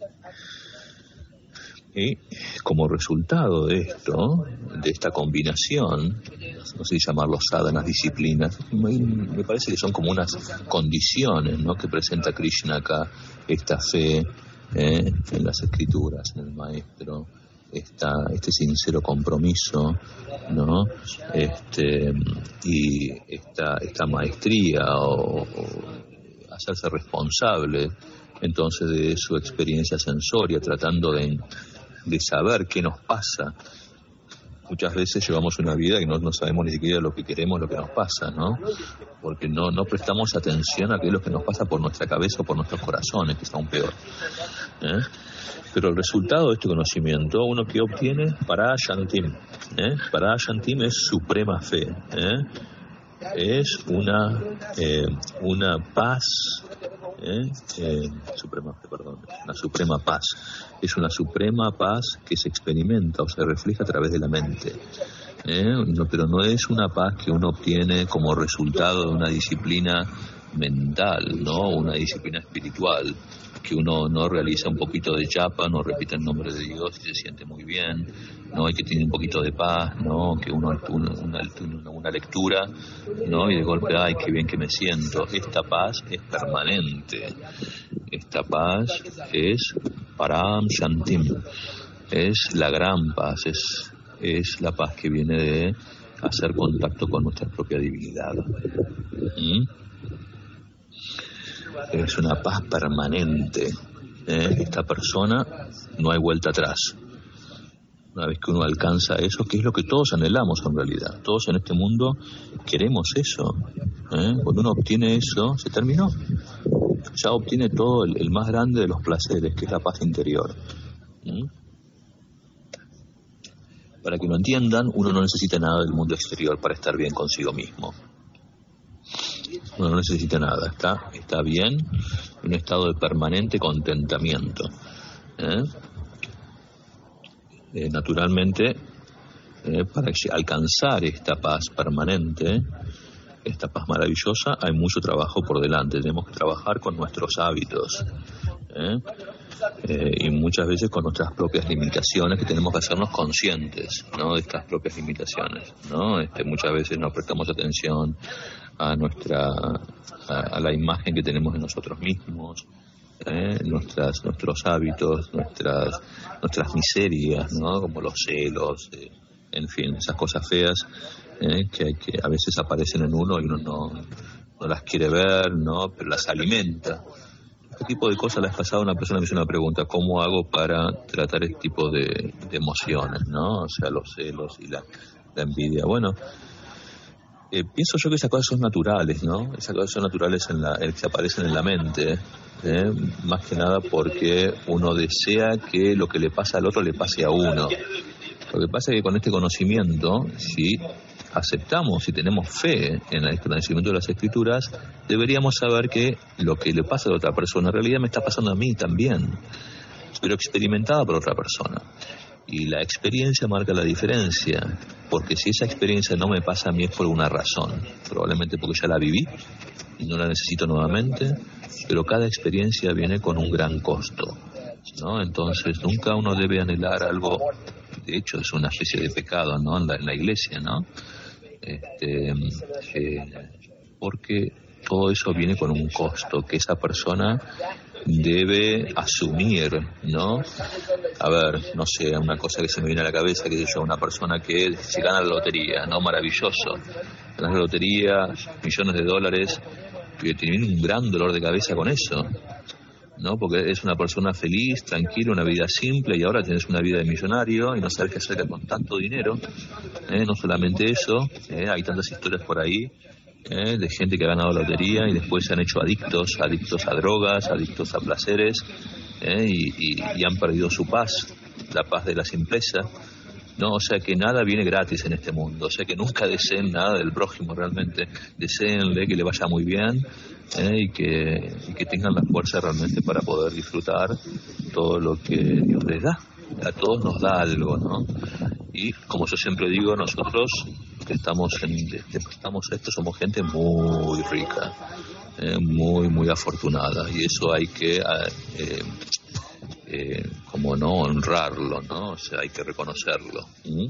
Y como resultado de esto, de esta combinación, no sé si llamarlo sadhanas, disciplinas, me, me parece que son como unas condiciones, ¿no?, que presenta Krishna acá, esta fe ¿eh? en las escrituras, en el maestro. Esta, este sincero compromiso, ¿no? Este, y esta, esta maestría o, o hacerse responsable entonces de su experiencia sensoria, tratando de, de saber qué nos pasa. Muchas veces llevamos una vida que no, no sabemos ni siquiera lo que queremos, lo que nos pasa, ¿no? Porque no, no prestamos atención a qué es lo que nos pasa por nuestra cabeza o por nuestros corazones, que es aún peor. ¿Eh? Pero el resultado de este conocimiento, uno que obtiene Parashantim, ¿eh? Parashantim es suprema fe, ¿eh? Es una eh, una paz, ¿eh? Eh, suprema fe, perdón, una suprema paz, es una suprema paz que se experimenta o se refleja a través de la mente. ¿Eh? No, pero no es una paz que uno obtiene como resultado de una disciplina mental, ¿no? Una disciplina espiritual, que uno no realiza un poquito de japa, no repite el nombre de Dios y se siente muy bien, ¿no? Y que tiene un poquito de paz, ¿no? Que uno una, una, una lectura, ¿no? Y de golpe, ay, qué bien que me siento. Esta paz es permanente. Esta paz es Param Shantim. Es la gran paz, es, es la paz que viene de hacer contacto con nuestra propia divinidad. ¿Mm? Es una paz permanente. ¿eh? Esta persona no hay vuelta atrás. Una vez que uno alcanza eso, que es lo que todos anhelamos en realidad. Todos en este mundo queremos eso. ¿eh? Cuando uno obtiene eso, se terminó. Ya obtiene todo el, el más grande de los placeres, que es la paz interior. ¿Mm? Para que lo entiendan, uno no necesita nada del mundo exterior para estar bien consigo mismo. Uno no necesita nada, está, está bien, en un estado de permanente contentamiento. ¿eh? Eh, naturalmente, eh, para alcanzar esta paz permanente, esta paz maravillosa, hay mucho trabajo por delante. Tenemos que trabajar con nuestros hábitos. ¿eh? Eh, y muchas veces con nuestras propias limitaciones, que tenemos que hacernos conscientes, ¿no?, de estas propias limitaciones, ¿no? Este, muchas veces no prestamos atención a nuestra a, a la imagen que tenemos de nosotros mismos, ¿eh? nuestras nuestros hábitos, nuestras nuestras miserias, ¿no?, como los celos, eh, en fin, esas cosas feas ¿eh? que, que a veces aparecen en uno y uno no, no las quiere ver, ¿no?, pero las alimenta. Este tipo de cosas. La vez pasada una persona me hizo una pregunta: ¿cómo hago para tratar este tipo de, de emociones, ¿no? O sea, los celos y la, la envidia. Bueno, eh, pienso yo que esas cosas son naturales, ¿no? Esas cosas son naturales en la, en, que aparecen en la mente, ¿eh? Más que nada porque uno desea que lo que le pasa al otro le pase a uno. Lo que pasa es que con este conocimiento, si aceptamos, si tenemos fe en el conocimiento de las escrituras, deberíamos saber que lo que le pasa a la otra persona en realidad me está pasando a mí también, pero experimentada por otra persona. Y la experiencia marca la diferencia, porque si esa experiencia no me pasa a mí es por una razón, probablemente porque ya la viví y no la necesito nuevamente, pero cada experiencia viene con un gran costo, ¿no? Entonces nunca uno debe anhelar algo. De hecho, es una especie de pecado, ¿no?, en la, en la iglesia, ¿no? Este, eh, porque todo eso viene con un costo que esa persona debe asumir, ¿no? A ver, no sé, una cosa que se me viene a la cabeza, que es yo, una persona que se gana la lotería, ¿no? Maravilloso. Gana la lotería, millones de dólares, y tiene un gran dolor de cabeza con eso. ¿no? Porque es una persona feliz, tranquila, una vida simple, y ahora tienes una vida de millonario y no sabes qué hacer con tanto dinero. ¿eh? No solamente eso, ¿eh? hay tantas historias por ahí ¿eh? de gente que ha ganado lotería y después se han hecho adictos, adictos a drogas, adictos a placeres, ¿eh? y, y, y han perdido su paz, la paz de la simpleza. No, o sea que nada viene gratis en este mundo, o sea que nunca deseen nada del prójimo realmente, deseenle que le vaya muy bien eh, y, que, y que tengan la fuerza realmente para poder disfrutar todo lo que Dios les da. A todos nos da algo, ¿no? Y como yo siempre digo, nosotros que estamos en, que estamos esto, somos gente muy rica, eh, muy, muy afortunada, y eso hay que... Eh, Eh, como no honrarlo, ¿no? O sea, hay que reconocerlo. ¿Mm?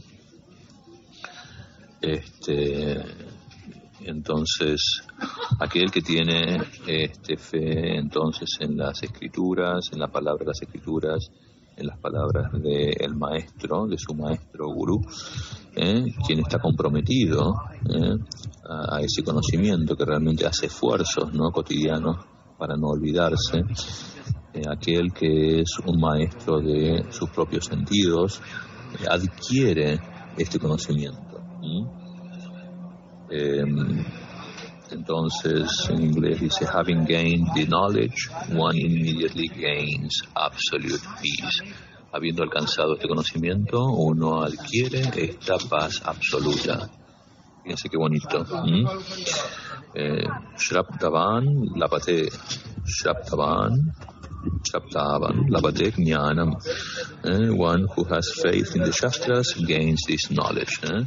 Este, entonces, aquel que tiene este fe entonces en las escrituras, en la palabra de las escrituras, en las palabras del maestro, de su maestro gurú, ¿eh? quien está comprometido ¿eh? a, a ese conocimiento, que realmente hace esfuerzos, ¿no? cotidianos para no olvidarse. Aquel que es un maestro de sus propios sentidos eh, adquiere este conocimiento. ¿Mm? Eh, entonces en inglés dice, having gained the knowledge, one immediately gains absolute peace. Habiendo alcanzado este conocimiento, uno adquiere esta paz absoluta. Fíjense qué bonito. ¿Mm? eh, Shrabdavan Labate Shrabdavan Shrabdavan Labate Jnanam. eh, One who has faith in the Shastras gains this knowledge. eh?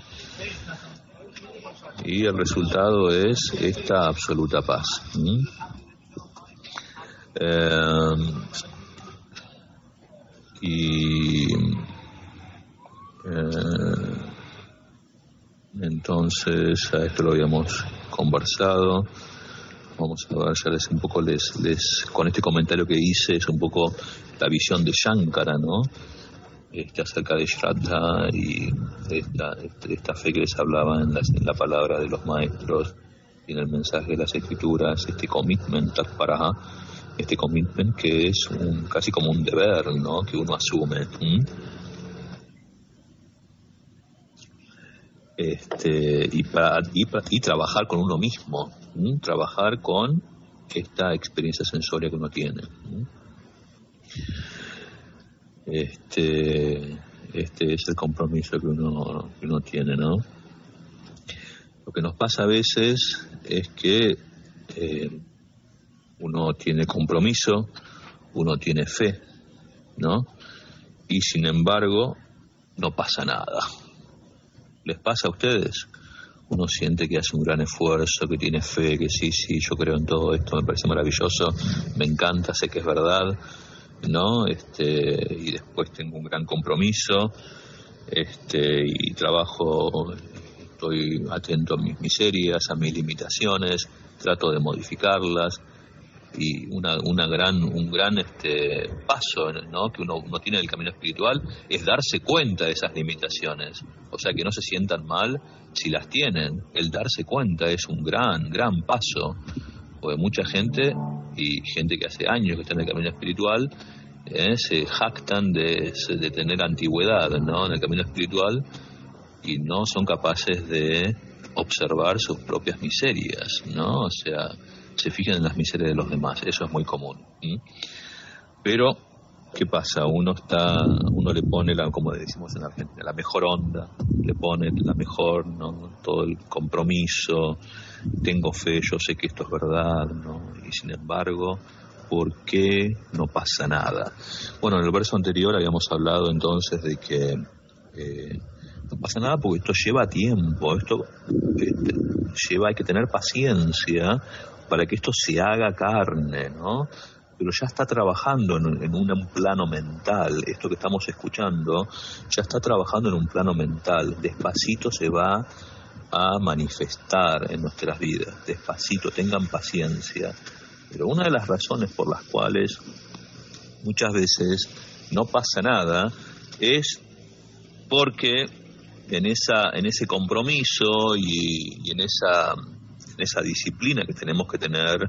Y el resultado es esta absoluta paz. ¿Mm? Eh, y eh, entonces a esto lo habíamos conversado. Vamos a ver, ya les un poco les, les con este comentario que hice es un poco la visión de Shankara, ¿no? Este, acerca de Shraddha y esta, esta fe que les hablaba en la, en la palabra de los maestros y en el mensaje de las escrituras, este commitment tatparaha, este commitment que es un, casi como un deber, ¿no? Que uno asume. ¿Mm? Este, y, para, y, para, y trabajar con uno mismo, ¿m? trabajar con esta experiencia sensoria que uno tiene. ¿m? Este, este es el compromiso que uno, que uno tiene, ¿no? Lo que nos pasa a veces es que eh, uno tiene compromiso, uno tiene fe, ¿no? Y sin embargo no pasa nada. ¿Les pasa a ustedes? Uno siente que hace un gran esfuerzo, que tiene fe, que sí, sí, yo creo en todo esto, me parece maravilloso, me encanta, sé que es verdad, ¿no? Este, y después tengo un gran compromiso, este, y trabajo, estoy atento a mis miserias, a mis limitaciones, trato de modificarlas, y una, una gran, un gran este, paso, ¿no? que uno, uno tiene en el camino espiritual es darse cuenta de esas limitaciones, o sea que no se sientan mal si las tienen. El darse cuenta es un gran, gran paso, porque mucha gente y gente que hace años que está en el camino espiritual eh, se jactan de, de tener antigüedad, ¿no? en el camino espiritual, y no son capaces de observar sus propias miserias, ¿no? O sea, se fijan en las miserias de los demás, eso es muy común. ¿sí? Pero, ¿qué pasa? Uno está, uno le pone, la, como decimos en Argentina, la mejor onda, le pone la mejor, ¿no? todo el compromiso, tengo fe, yo sé que esto es verdad, ¿no? y sin embargo, ¿por qué no pasa nada? Bueno, en el verso anterior habíamos hablado entonces de que eh, no pasa nada porque esto lleva tiempo, esto este, lleva, hay que tener paciencia para que esto se haga carne, ¿no? Pero ya está trabajando en, en un plano mental, esto que estamos escuchando, ya está trabajando en un plano mental, despacito se va a manifestar en nuestras vidas, despacito, tengan paciencia. Pero una de las razones por las cuales muchas veces no pasa nada es porque en esa, en ese compromiso y, y en esa en esa disciplina que tenemos que tener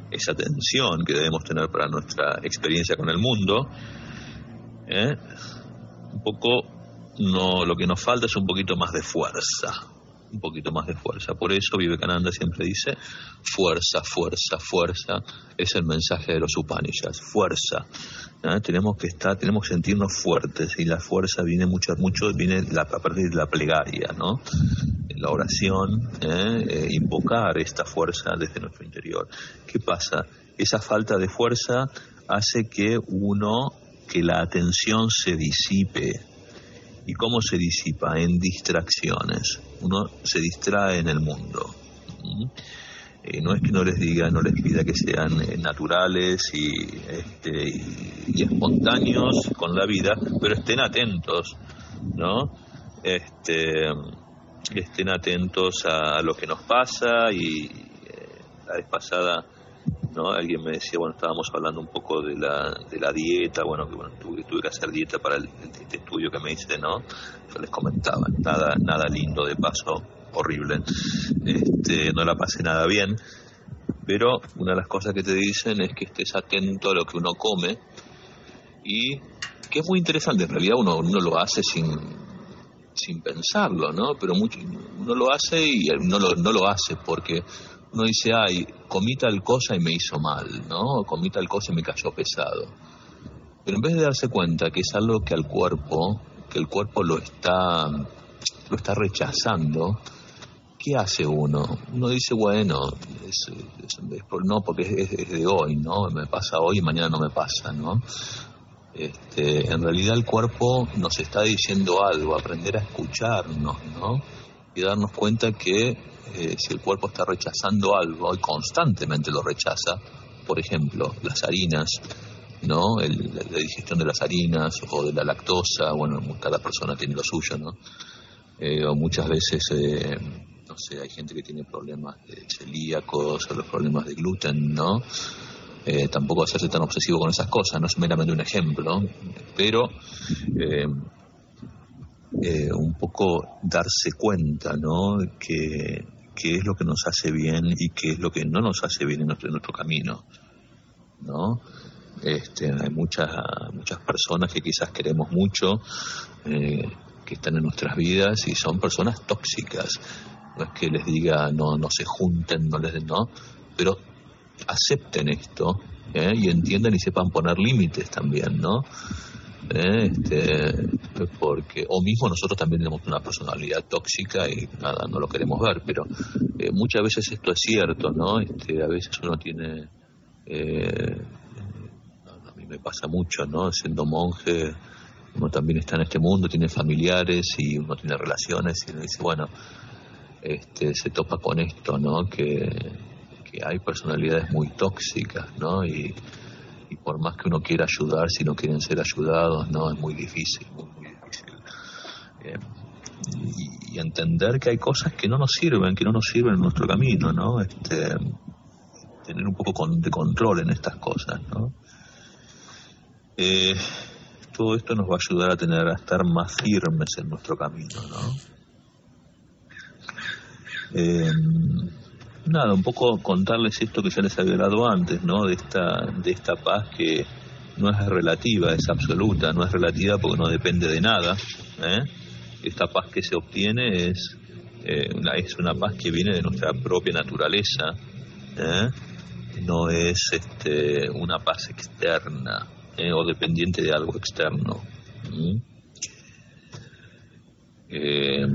esa atención que debemos tener para nuestra experiencia con el mundo, ¿eh? un poco no, lo que nos falta es un poquito más de fuerza, un poquito más de fuerza. Por eso Vivekananda siempre dice fuerza, fuerza, fuerza, es el mensaje de los Upanishads, fuerza. ¿eh? Tenemos que estar, tenemos que sentirnos fuertes, y la fuerza viene mucho, mucho viene la, a partir de la plegaria, ¿no? La oración, ¿eh? Eh, invocar esta fuerza desde nuestro interior. ¿Qué pasa? Esa falta de fuerza hace que uno, que la atención se disipe. ¿Y cómo se disipa? En distracciones. Uno se distrae en el mundo. ¿Mm? Eh, no es que no les diga, no les pida que sean eh, naturales y, este, y, y espontáneos con la vida, pero estén atentos, ¿no? Este, estén atentos a lo que nos pasa. Y eh, la vez pasada, ¿no? Alguien me decía, bueno, estábamos hablando un poco de la de la dieta, bueno, que bueno, tuve, tuve que hacer dieta para el, este estudio que me hice, ¿no? Yo les comentaba, nada nada lindo, de paso, horrible. Este, no la pasé nada bien, pero una de las cosas que te dicen es que estés atento a lo que uno come, y que es muy interesante, en realidad uno, uno lo hace sin sin pensarlo, ¿no? Pero mucho, uno lo hace y no lo, no lo hace porque uno dice, ay, comí tal cosa y me hizo mal, ¿no? Comí tal cosa y me cayó pesado. Pero en vez de darse cuenta que es algo que al cuerpo, que el cuerpo lo está, lo está rechazando, ¿qué hace uno? Uno dice, bueno, es, es, es por, no, porque es, es de hoy, ¿no? Me pasa hoy y mañana no me pasa, ¿no? Este, en realidad el cuerpo nos está diciendo algo, aprender a escucharnos, ¿no? Y darnos cuenta que eh, si el cuerpo está rechazando algo y constantemente lo rechaza, por ejemplo, las harinas, ¿no? El, la digestión de las harinas o de la lactosa, bueno, cada persona tiene lo suyo, ¿no? Eh, o muchas veces, eh, no sé, hay gente que tiene problemas de celíacos o los problemas de gluten, ¿no? Eh, tampoco hacerse tan obsesivo con esas cosas, no es meramente un ejemplo, pero eh, eh, un poco darse cuenta, ¿no? Que, que es lo que nos hace bien y qué es lo que no nos hace bien en nuestro, en nuestro camino, ¿no? Este, hay muchas muchas personas que quizás queremos mucho, eh, que están en nuestras vidas y son personas tóxicas. No es que les diga no no se junten, no les no, pero acepten esto, ¿eh? Y entiendan y sepan poner límites también, ¿no? ¿Eh? Este, porque o mismo nosotros también tenemos una personalidad tóxica y nada, no lo queremos ver, pero eh, muchas veces esto es cierto, ¿no? Este, a veces uno tiene eh, a mí me pasa mucho, ¿no? Siendo monje, uno también está en este mundo, tiene familiares y uno tiene relaciones y uno dice, bueno, este, se topa con esto, ¿no? Que que hay personalidades muy tóxicas, ¿no? Y, y por más que uno quiera ayudar, si no quieren ser ayudados, ¿no? Es muy difícil, muy, muy difícil. Eh, y, y entender que hay cosas que no nos sirven, que no nos sirven en nuestro camino, ¿no? Este, tener un poco con, de control en estas cosas, ¿no? Eh, todo esto nos va a ayudar a tener, a estar más firmes en nuestro camino, ¿no? Eh, Nada, un poco contarles esto que ya les había hablado antes, ¿no? De esta, de esta paz que no es relativa, es absoluta, no es relativa porque no depende de nada, ¿eh? Esta paz que se obtiene es, eh, una, es una paz que viene de nuestra propia naturaleza, ¿eh? No es este, una paz externa, ¿eh? O dependiente de algo externo. ¿Mm? Eh,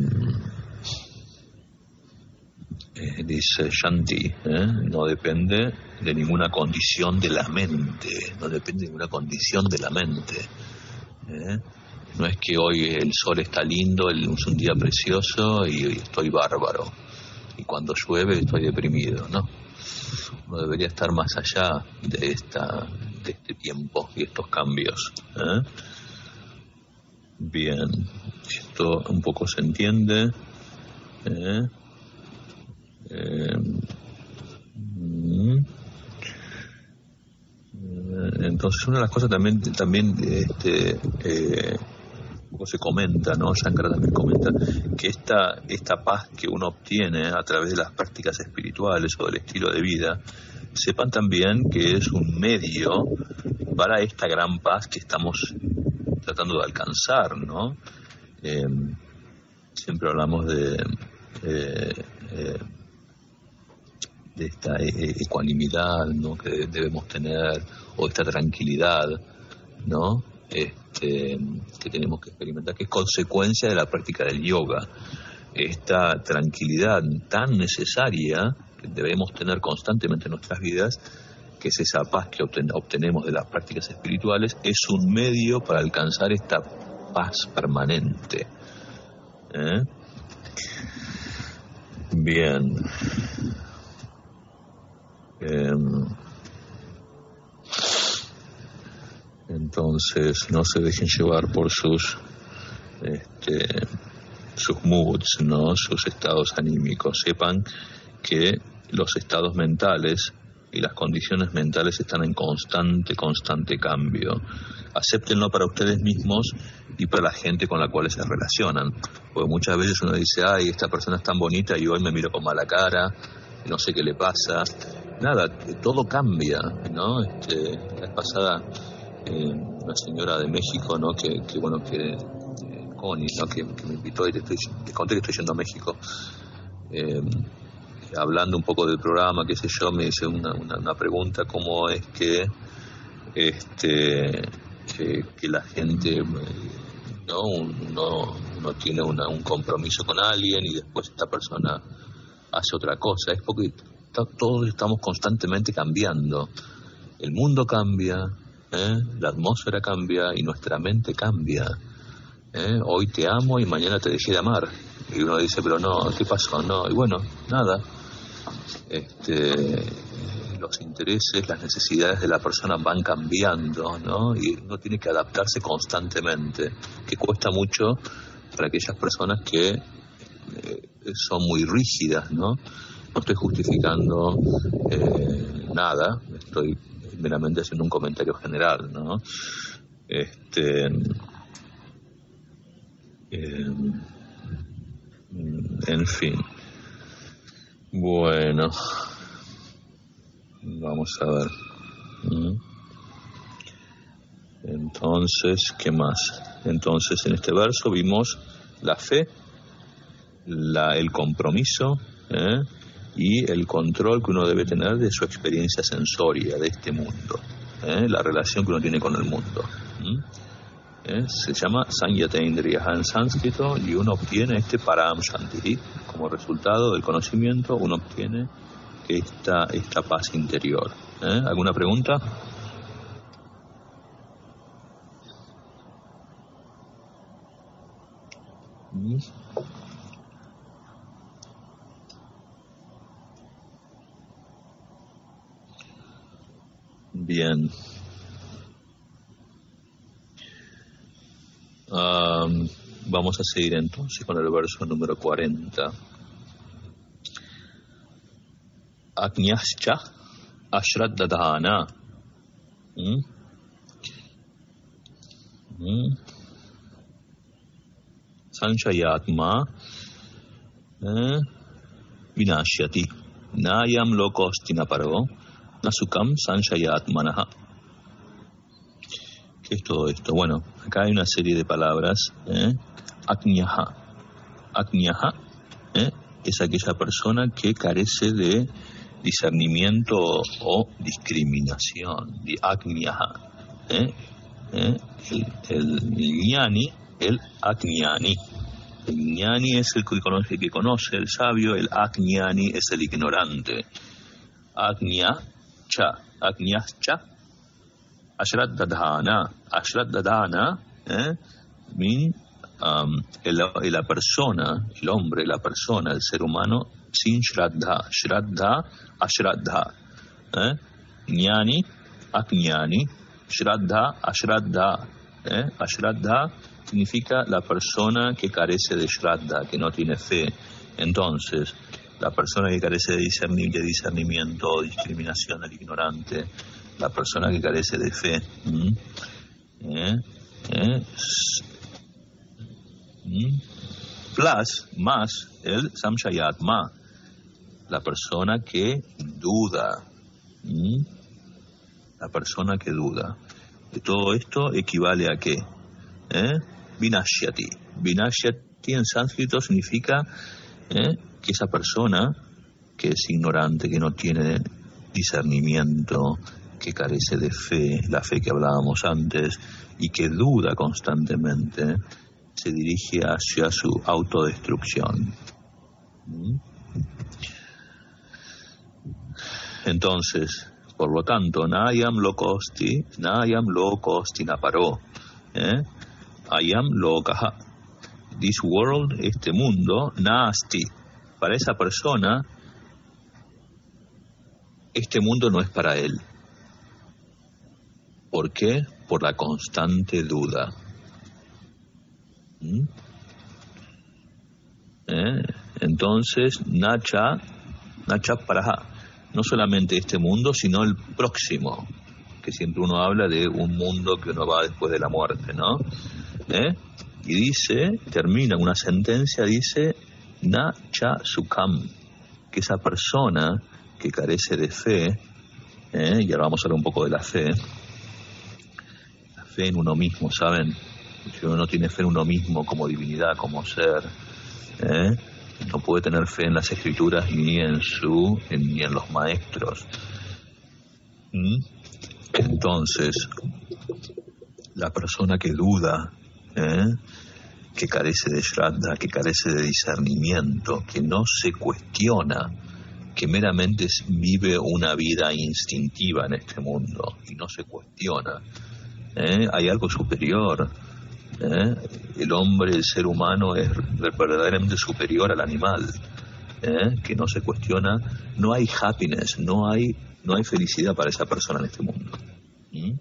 Eh, dice Shanti, ¿eh? No depende de ninguna condición de la mente, no depende de ninguna condición de la mente. ¿eh? No es que hoy el sol está lindo, el, es un día precioso y, y estoy bárbaro, y cuando llueve estoy deprimido, ¿no? Uno debería estar más allá de esta de este tiempo y estos cambios. ¿eh? Bien, esto un poco se entiende. ¿eh? Eh, entonces una de las cosas también también este eh, se comenta, ¿no? Shankara también comenta que esta esta paz que uno obtiene a través de las prácticas espirituales o del estilo de vida sepan también que es un medio para esta gran paz que estamos tratando de alcanzar, ¿no? Eh, siempre hablamos de, eh, eh, de esta ecuanimidad, ¿no?, que debemos tener, o esta tranquilidad, ¿no?, este, que tenemos que experimentar, que es consecuencia de la práctica del yoga. Esta tranquilidad tan necesaria que debemos tener constantemente en nuestras vidas, que es esa paz que obten- obtenemos de las prácticas espirituales, es un medio para alcanzar esta paz permanente. ¿Eh? Bien. Eh, entonces, no se dejen llevar por sus, este, sus moods, ¿no?, sus estados anímicos. Sepan que los estados mentales y las condiciones mentales están en constante, constante cambio. Acéptenlo para ustedes mismos y para la gente con la cual se relacionan. Porque muchas veces uno dice, ay, esta persona es tan bonita y hoy me miro con mala cara, no sé qué le pasa. Nada, todo cambia, ¿no? Este, la vez pasada, eh, una señora de México, ¿no?, que, que bueno, que, eh, Connie, ¿no?, que, que me invitó y te, estoy, te conté que estoy yendo a México. Eh, hablando un poco del programa, qué sé yo, me hice una, una, una pregunta, cómo es que este que, que la gente, ¿no?, uno, uno tiene una, un compromiso con alguien y después esta persona hace otra cosa. Es porque está, todos estamos constantemente cambiando. El mundo cambia, ¿eh?, la atmósfera cambia y nuestra mente cambia. ¿Eh? Hoy te amo y mañana te dejé de amar. Y uno dice, pero no, ¿qué pasó? No, y bueno, nada. Este, los intereses, las necesidades de la persona van cambiando, ¿no? Y uno tiene que adaptarse constantemente, que cuesta mucho para aquellas personas que eh, son muy rígidas, ¿no? No estoy justificando eh, nada, estoy meramente haciendo un comentario general, ¿no? Este... Eh, en fin, bueno, vamos a ver. Entonces, ¿qué más? Entonces, en este verso vimos la fe, la, el compromiso, ¿eh?, y el control que uno debe tener de su experiencia sensoria de este mundo, ¿eh?, la relación que uno tiene con el mundo. ¿eh? ¿Eh? Se llama Sanyatendriyaha en sánscrito, y uno obtiene este Param Shanti. Como resultado del conocimiento, uno obtiene esta, esta paz interior. ¿Eh? ¿Alguna pregunta? ¿Mm? Bien. Um, vamos a seguir entonces con el verso número cuarenta. Ajñascha ashraddadhana. ¿Mm? ¿Mm? Sanchayatma eh, vinashyati nayam lokostina paro nasukam sanchayatmanaha. ¿Qué es todo esto? Bueno, acá hay una serie de palabras. ¿eh? Ajñaha. Ajñaha ¿eh? es aquella persona que carece de discernimiento o, o discriminación. De Ajñaha. ¿eh? ¿Eh? El, el ñani, el Ajñani. El ñani es el que conoce, que conoce, el sabio. El Ajñani es el ignorante. Ajña cha. Ajñascha. Ashraddadhana. Ashraddadhana eh, mean, um, el, la persona, el hombre, la persona, el ser humano sin shraddha. Shraddha, ashraddha. Eh, Jnani, ajnani. Shraddha, ashraddha. Eh, ashraddha significa la persona que carece de shraddha, que no tiene fe. Entonces, la persona que carece de discernimiento, de discernimiento o discriminación, el ignorante, la persona que carece de fe, ¿Mm? ¿Eh? ¿Eh? ¿Mm? Plus, más, el samshayatma, la persona que duda, ¿Mm? La persona que duda. De todo esto equivale a qué? ¿Eh? Vinashyati. Vinashyati en sánscrito significa ¿eh? que esa persona que es ignorante, que no tiene discernimiento, que carece de fe, la fe que hablábamos antes, y que duda constantemente, se dirige hacia su autodestrucción. ¿Mm? Entonces, por lo tanto, Nayam Lokosti, Nayam Lokosti Naparo, ¿eh? Ayam Lokaha. This world, este mundo, Nasti. Para esa persona, este mundo no es para él. ¿Por qué? Por la constante duda. ¿Mm? ¿Eh? Entonces, Nacha, Nacha Paraha. No solamente este mundo, sino el próximo, que siempre uno habla de un mundo que uno va después de la muerte, ¿no? ¿Eh? Y dice, termina una sentencia, dice, na cha sukam, que esa persona que carece de fe, ¿eh? Y ahora vamos a hablar un poco de la fe, la fe en uno mismo, ¿saben? Si uno no tiene fe en uno mismo como divinidad, como ser, ¿eh? No puede tener fe en las escrituras ni en su en, ni en los maestros. ¿Mm? Entonces, la persona que duda, ¿eh? que carece de shraddha, que carece de discernimiento, que no se cuestiona, que meramente vive una vida instintiva en este mundo y no se cuestiona, ¿eh? Hay algo superior. ¿Eh? El hombre, el ser humano es verdaderamente superior al animal, ¿eh? Que no se cuestiona, no hay happiness, no hay, no hay felicidad para esa persona en este mundo. ¿Mm?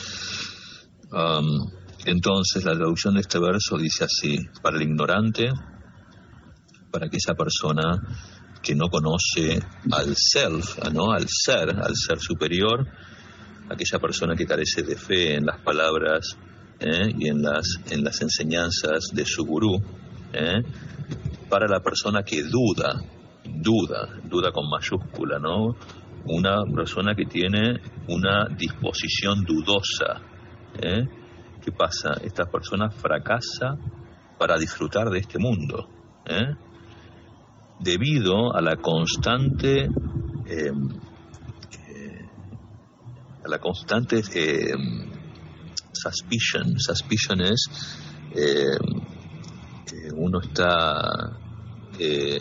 Um, entonces la traducción de este verso dice así: para el ignorante, para que esa persona que no conoce al self, ¿no? al ser, al ser superior, aquella persona que carece de fe en las palabras ¿Eh? y en las en las enseñanzas de su gurú, ¿eh? para la persona que duda, duda, duda con mayúscula, ¿no? Una persona que tiene una disposición dudosa, ¿eh? ¿Qué pasa? Esta persona fracasa para disfrutar de este mundo, ¿eh? debido a la constante eh, eh, a la constante eh, suspicion. Suspicion es eh, eh, uno está eh,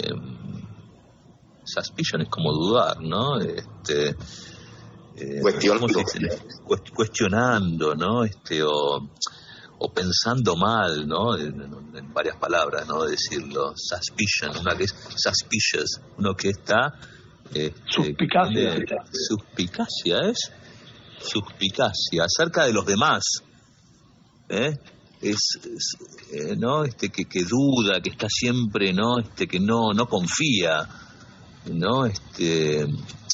suspicion es como dudar, ¿no? Este, eh, Cuestionando. Cuest, cuestionando, ¿no? Este, o, o pensando mal, ¿no? En, en, en varias palabras, ¿no? Decirlo. Suspicion, una que es suspicious, uno que está este, suspicacia. Que tiene, suspicacia es suspicacia acerca de los demás. ¿Eh? Es, es eh, no este que, que duda, que está siempre, no este que no no confía, no este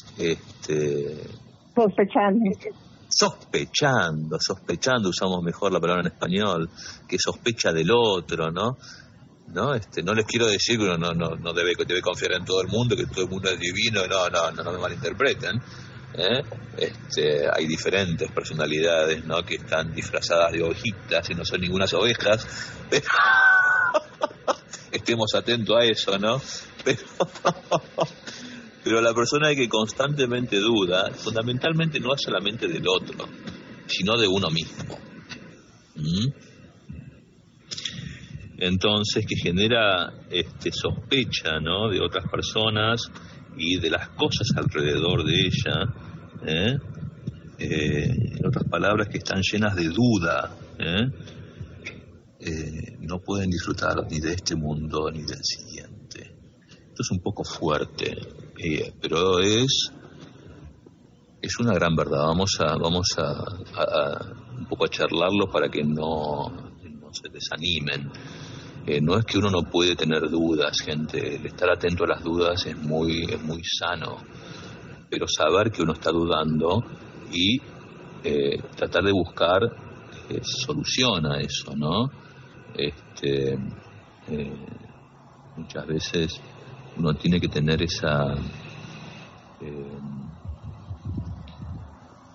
este sospechando sospechando sospechando usamos mejor la palabra en español, que sospecha del otro, no no este no les quiero decir que uno no no no debe debe confiar en todo el mundo, que todo el mundo es divino, no no no, no me malinterpreten. ¿Eh? Este, hay diferentes personalidades, ¿no? que están disfrazadas de ovejitas y no son ninguna ovejas, pero estemos atentos a eso, ¿no? Pero, pero la persona que constantemente duda, fundamentalmente no es solamente del otro, sino de uno mismo. ¿Mm? Entonces, que genera este, sospecha, ¿no? de otras personas y de las cosas alrededor de ella, ¿eh? Eh, en otras palabras, que están llenas de duda, ¿eh? Eh, no pueden disfrutar ni de este mundo ni del siguiente. Esto es un poco fuerte, eh, pero es es una gran verdad. Vamos a vamos a, a, a un poco a charlarlo para que no, no se desanimen. Eh, no es que uno no puede tener dudas, gente. El estar atento a las dudas es muy, es muy sano. Pero saber que uno está dudando y eh, tratar de buscar eh, solución a eso, ¿no? Este, eh, muchas veces uno tiene que tener esa, eh,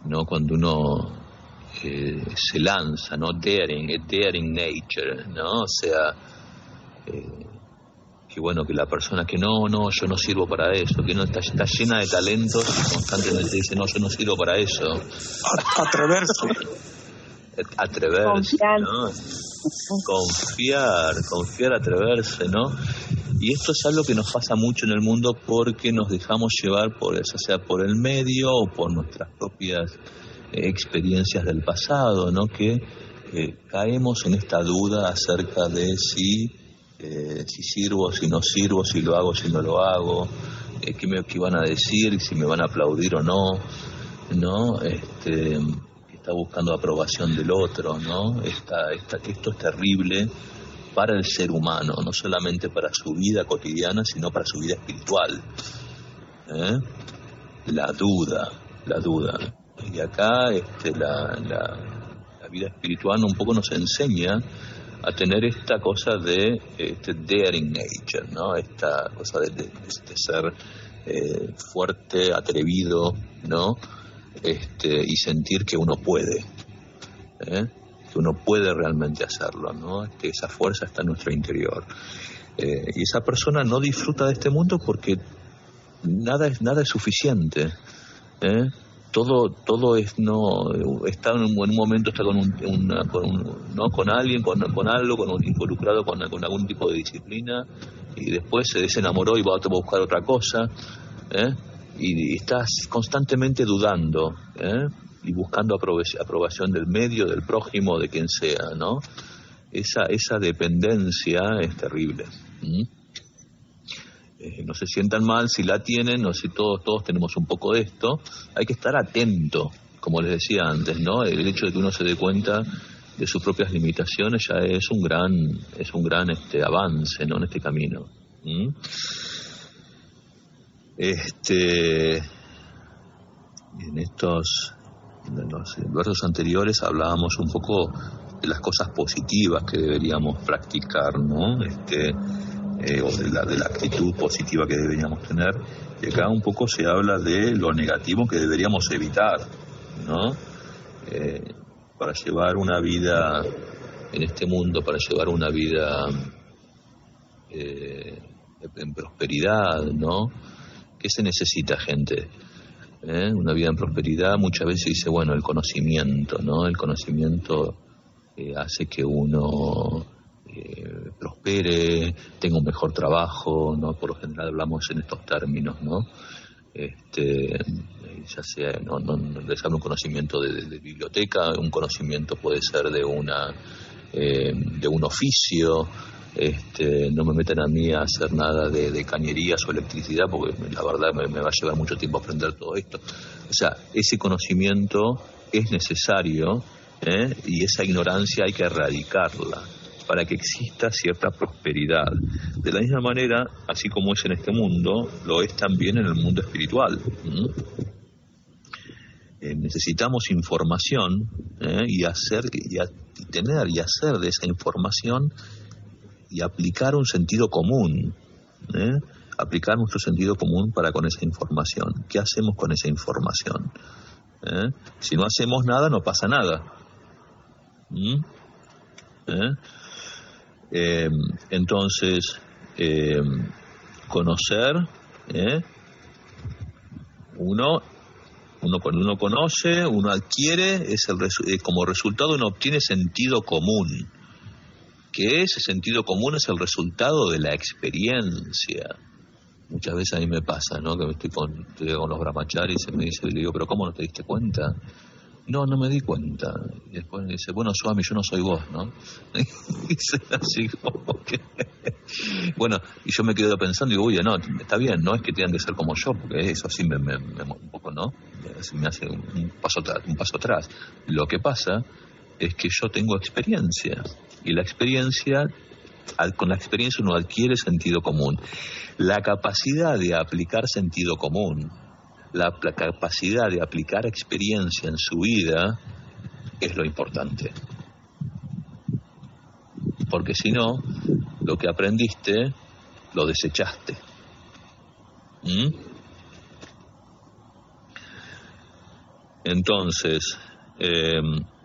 ¿no? Cuando uno eh, se lanza, ¿no? Daring, es daring nature, ¿no? O sea, eh, que bueno, que la persona que no, no, yo no sirvo para eso, que no está, está llena de talentos y constantemente dice, no, yo no sirvo para eso. Atreverse. Atreverse, ¿no? Confiar, confiar, atreverse, ¿no? Y esto es algo que nos pasa mucho en el mundo porque nos dejamos llevar por eso, sea por el medio o por nuestras propias eh, experiencias del pasado, ¿no? Que eh, caemos en esta duda acerca de si Eh, si sirvo, si no sirvo, si lo hago, si no lo hago, eh, qué me qué van a decir, si me van a aplaudir o no, ¿no? Este, está buscando aprobación del otro, ¿no? Esta, esta, esto es terrible para el ser humano, no solamente para su vida cotidiana, sino para su vida espiritual. ¿Eh? La duda, la duda. Y acá este, la, la, la vida espiritual un poco nos enseña a tener esta cosa de este daring nature, ¿no? Esta cosa de, de, de ser eh, fuerte, atrevido, ¿no? Este, y sentir que uno puede, ¿eh? Que uno puede realmente hacerlo, ¿no? Que esa fuerza está en nuestro interior. Eh, y esa persona no disfruta de este mundo porque nada es, nada es suficiente, ¿eh? todo todo es no está en un, en un momento está con un, una, con un, no con alguien con, con algo con un involucrado con, con algún tipo de disciplina y después se desenamoró y va a buscar otra cosa, ¿eh? y, y estás constantemente dudando, ¿eh? y buscando aprove- aprobación del medio, del prójimo, de quien sea, ¿no? Esa esa dependencia es terrible. ¿Mm? Eh, no se sientan mal si la tienen, no sé, todos todos tenemos un poco de esto. Hay que estar atento, como les decía antes, ¿no? El hecho de que uno se dé cuenta de sus propias limitaciones ya es un gran es un gran este avance, ¿no? En este camino. ¿Mm? Este en estos en los versos anteriores hablábamos un poco de las cosas positivas que deberíamos practicar, ¿no? Este Eh, o de la, de la actitud positiva que deberíamos tener, y acá un poco se habla de lo negativo que deberíamos evitar, ¿no? Eh, para llevar una vida en este mundo, para llevar una vida eh, en prosperidad, ¿no? ¿Qué se necesita, gente? ¿Eh? Una vida en prosperidad muchas veces dice, bueno, el conocimiento, ¿no? El conocimiento eh, hace que uno Eh, prospere, tenga un mejor trabajo, ¿no? Por lo general hablamos en estos términos, ¿no? Este, ya sea, no, no, no les hablo un conocimiento de, de, de biblioteca, un conocimiento puede ser de una eh, de un oficio. Este, no me metan a mí a hacer nada de, de cañerías o electricidad, porque la verdad me, me va a llevar mucho tiempo aprender todo esto. O sea, ese conocimiento es necesario, ¿eh? Y esa ignorancia hay que erradicarla para que exista cierta prosperidad. De la misma manera, así como es en este mundo, lo es también en el mundo espiritual. ¿Mm? Eh, necesitamos información, ¿eh? y hacer y, a, y tener y hacer de esa información y aplicar un sentido común, ¿eh? Aplicar nuestro sentido común para con esa información. ¿Qué hacemos con esa información? ¿Eh? Si no hacemos nada, no pasa nada. ¿Mm? ¿Eh? Eh, entonces, eh, conocer, ¿eh? uno, uno cuando uno conoce, uno adquiere, es el resu- eh, como resultado uno obtiene sentido común, que ese sentido común es el resultado de la experiencia. Muchas veces a mí me pasa, ¿no? Que estoy con, estoy con los brahmacharis y me dice, le digo, pero ¿cómo no te diste cuenta? No, no me di cuenta. Y después me dice, bueno, Swami, yo no soy vos, ¿no? Y dice así como que... Bueno, y yo me quedo pensando y digo, oye, no, está bien, no es que tengan que ser como yo, porque eso sí me, me, me un poco, ¿no? Me hace un paso atrás, un paso atrás. Lo que pasa es que yo tengo experiencia, y la experiencia, con la experiencia uno adquiere sentido común. La capacidad de aplicar sentido común, La, la capacidad de aplicar experiencia en su vida es lo importante, porque si no, lo que aprendiste lo desechaste. ¿Mm? Entonces, eh,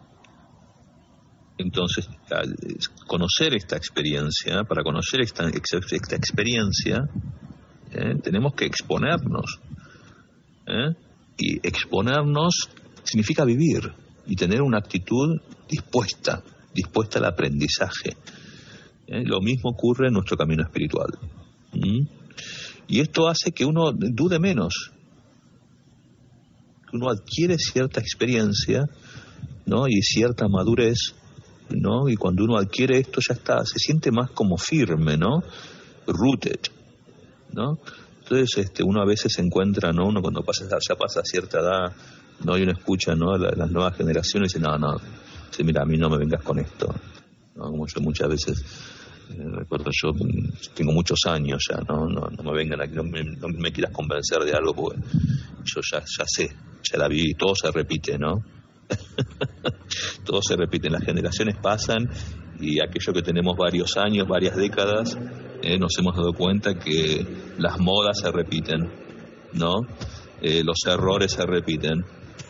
entonces conocer esta experiencia, para conocer esta, esta experiencia, eh, tenemos que exponernos. ¿eh? Y exponernos significa vivir y tener una actitud dispuesta, dispuesta al aprendizaje. ¿eh? Lo mismo ocurre en nuestro camino espiritual. ¿Mm? Y esto hace que uno dude menos, que uno adquiere cierta experiencia, ¿no? Y cierta madurez, ¿no? Y cuando uno adquiere esto ya está, se siente más como firme, ¿no? Rooted, ¿no? Entonces este, uno a veces se encuentra, ¿no? Uno cuando pasa, ya pasa a cierta edad, ¿no? Y uno escucha, ¿no? Las, las nuevas generaciones y dice, no, no, dice, mira, a mí no me vengas con esto, ¿no? Como yo muchas veces, eh, recuerdo, yo tengo muchos años ya, ¿no? No, no me vengan aquí, no me, no me quieras convencer de algo, porque yo ya, ya sé, ya la vi, todo se repite, ¿no? Todo se repite, las generaciones pasan y aquello que tenemos varios años, varias décadas, eh, nos hemos dado cuenta que las modas se repiten, ¿no? Eh, los errores se repiten,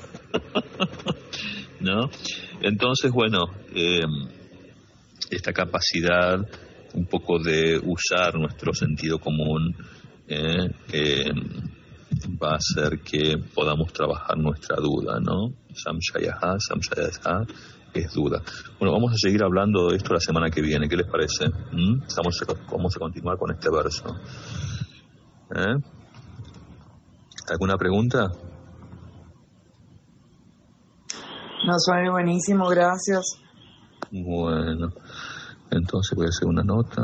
¿no? Entonces, bueno, eh, esta capacidad un poco de usar nuestro sentido común eh, eh, va a hacer que podamos trabajar nuestra duda, ¿no? Samshayaha, samshayaha es duda. Bueno, vamos a seguir hablando de esto la semana que viene. ¿Qué les parece? ¿Mm? Vamos, a, vamos a continuar con este verso. ¿Eh? ¿Alguna pregunta? No, Swami, buenísimo, gracias. Bueno, entonces voy a hacer una nota.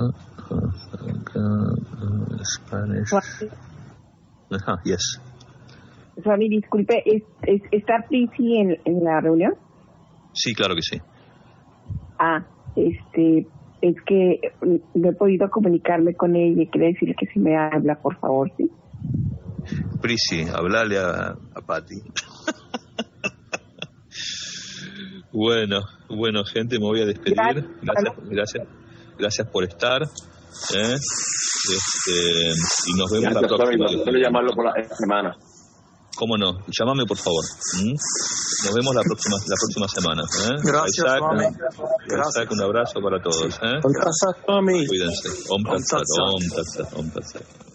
Spanish. Ajá, yes. Swami, disculpe, ¿es, es, ¿está Prissy en, en la reunión? Sí, claro que sí. Ah, este, es que no he podido comunicarme con ella y quería decirle que si me habla, por favor, ¿sí? Prissy, hablale a, a Patti. Bueno, bueno, gente, me voy a despedir. Gracias, gracias, gracias por estar. ¿eh? Este, y nos vemos gracias, la próxima. Quiero llamarlo por la semana. ¿Cómo no? Llámame, por favor. ¿Mm? Nos vemos la próxima la próxima semana. ¿eh? Gracias, Isaac, Swami. Isaac, un abrazo para todos. ¿eh? Gracias, Swami. Cuídense. Om Tat Sat, Om Tat Sat, Om Tat Sat.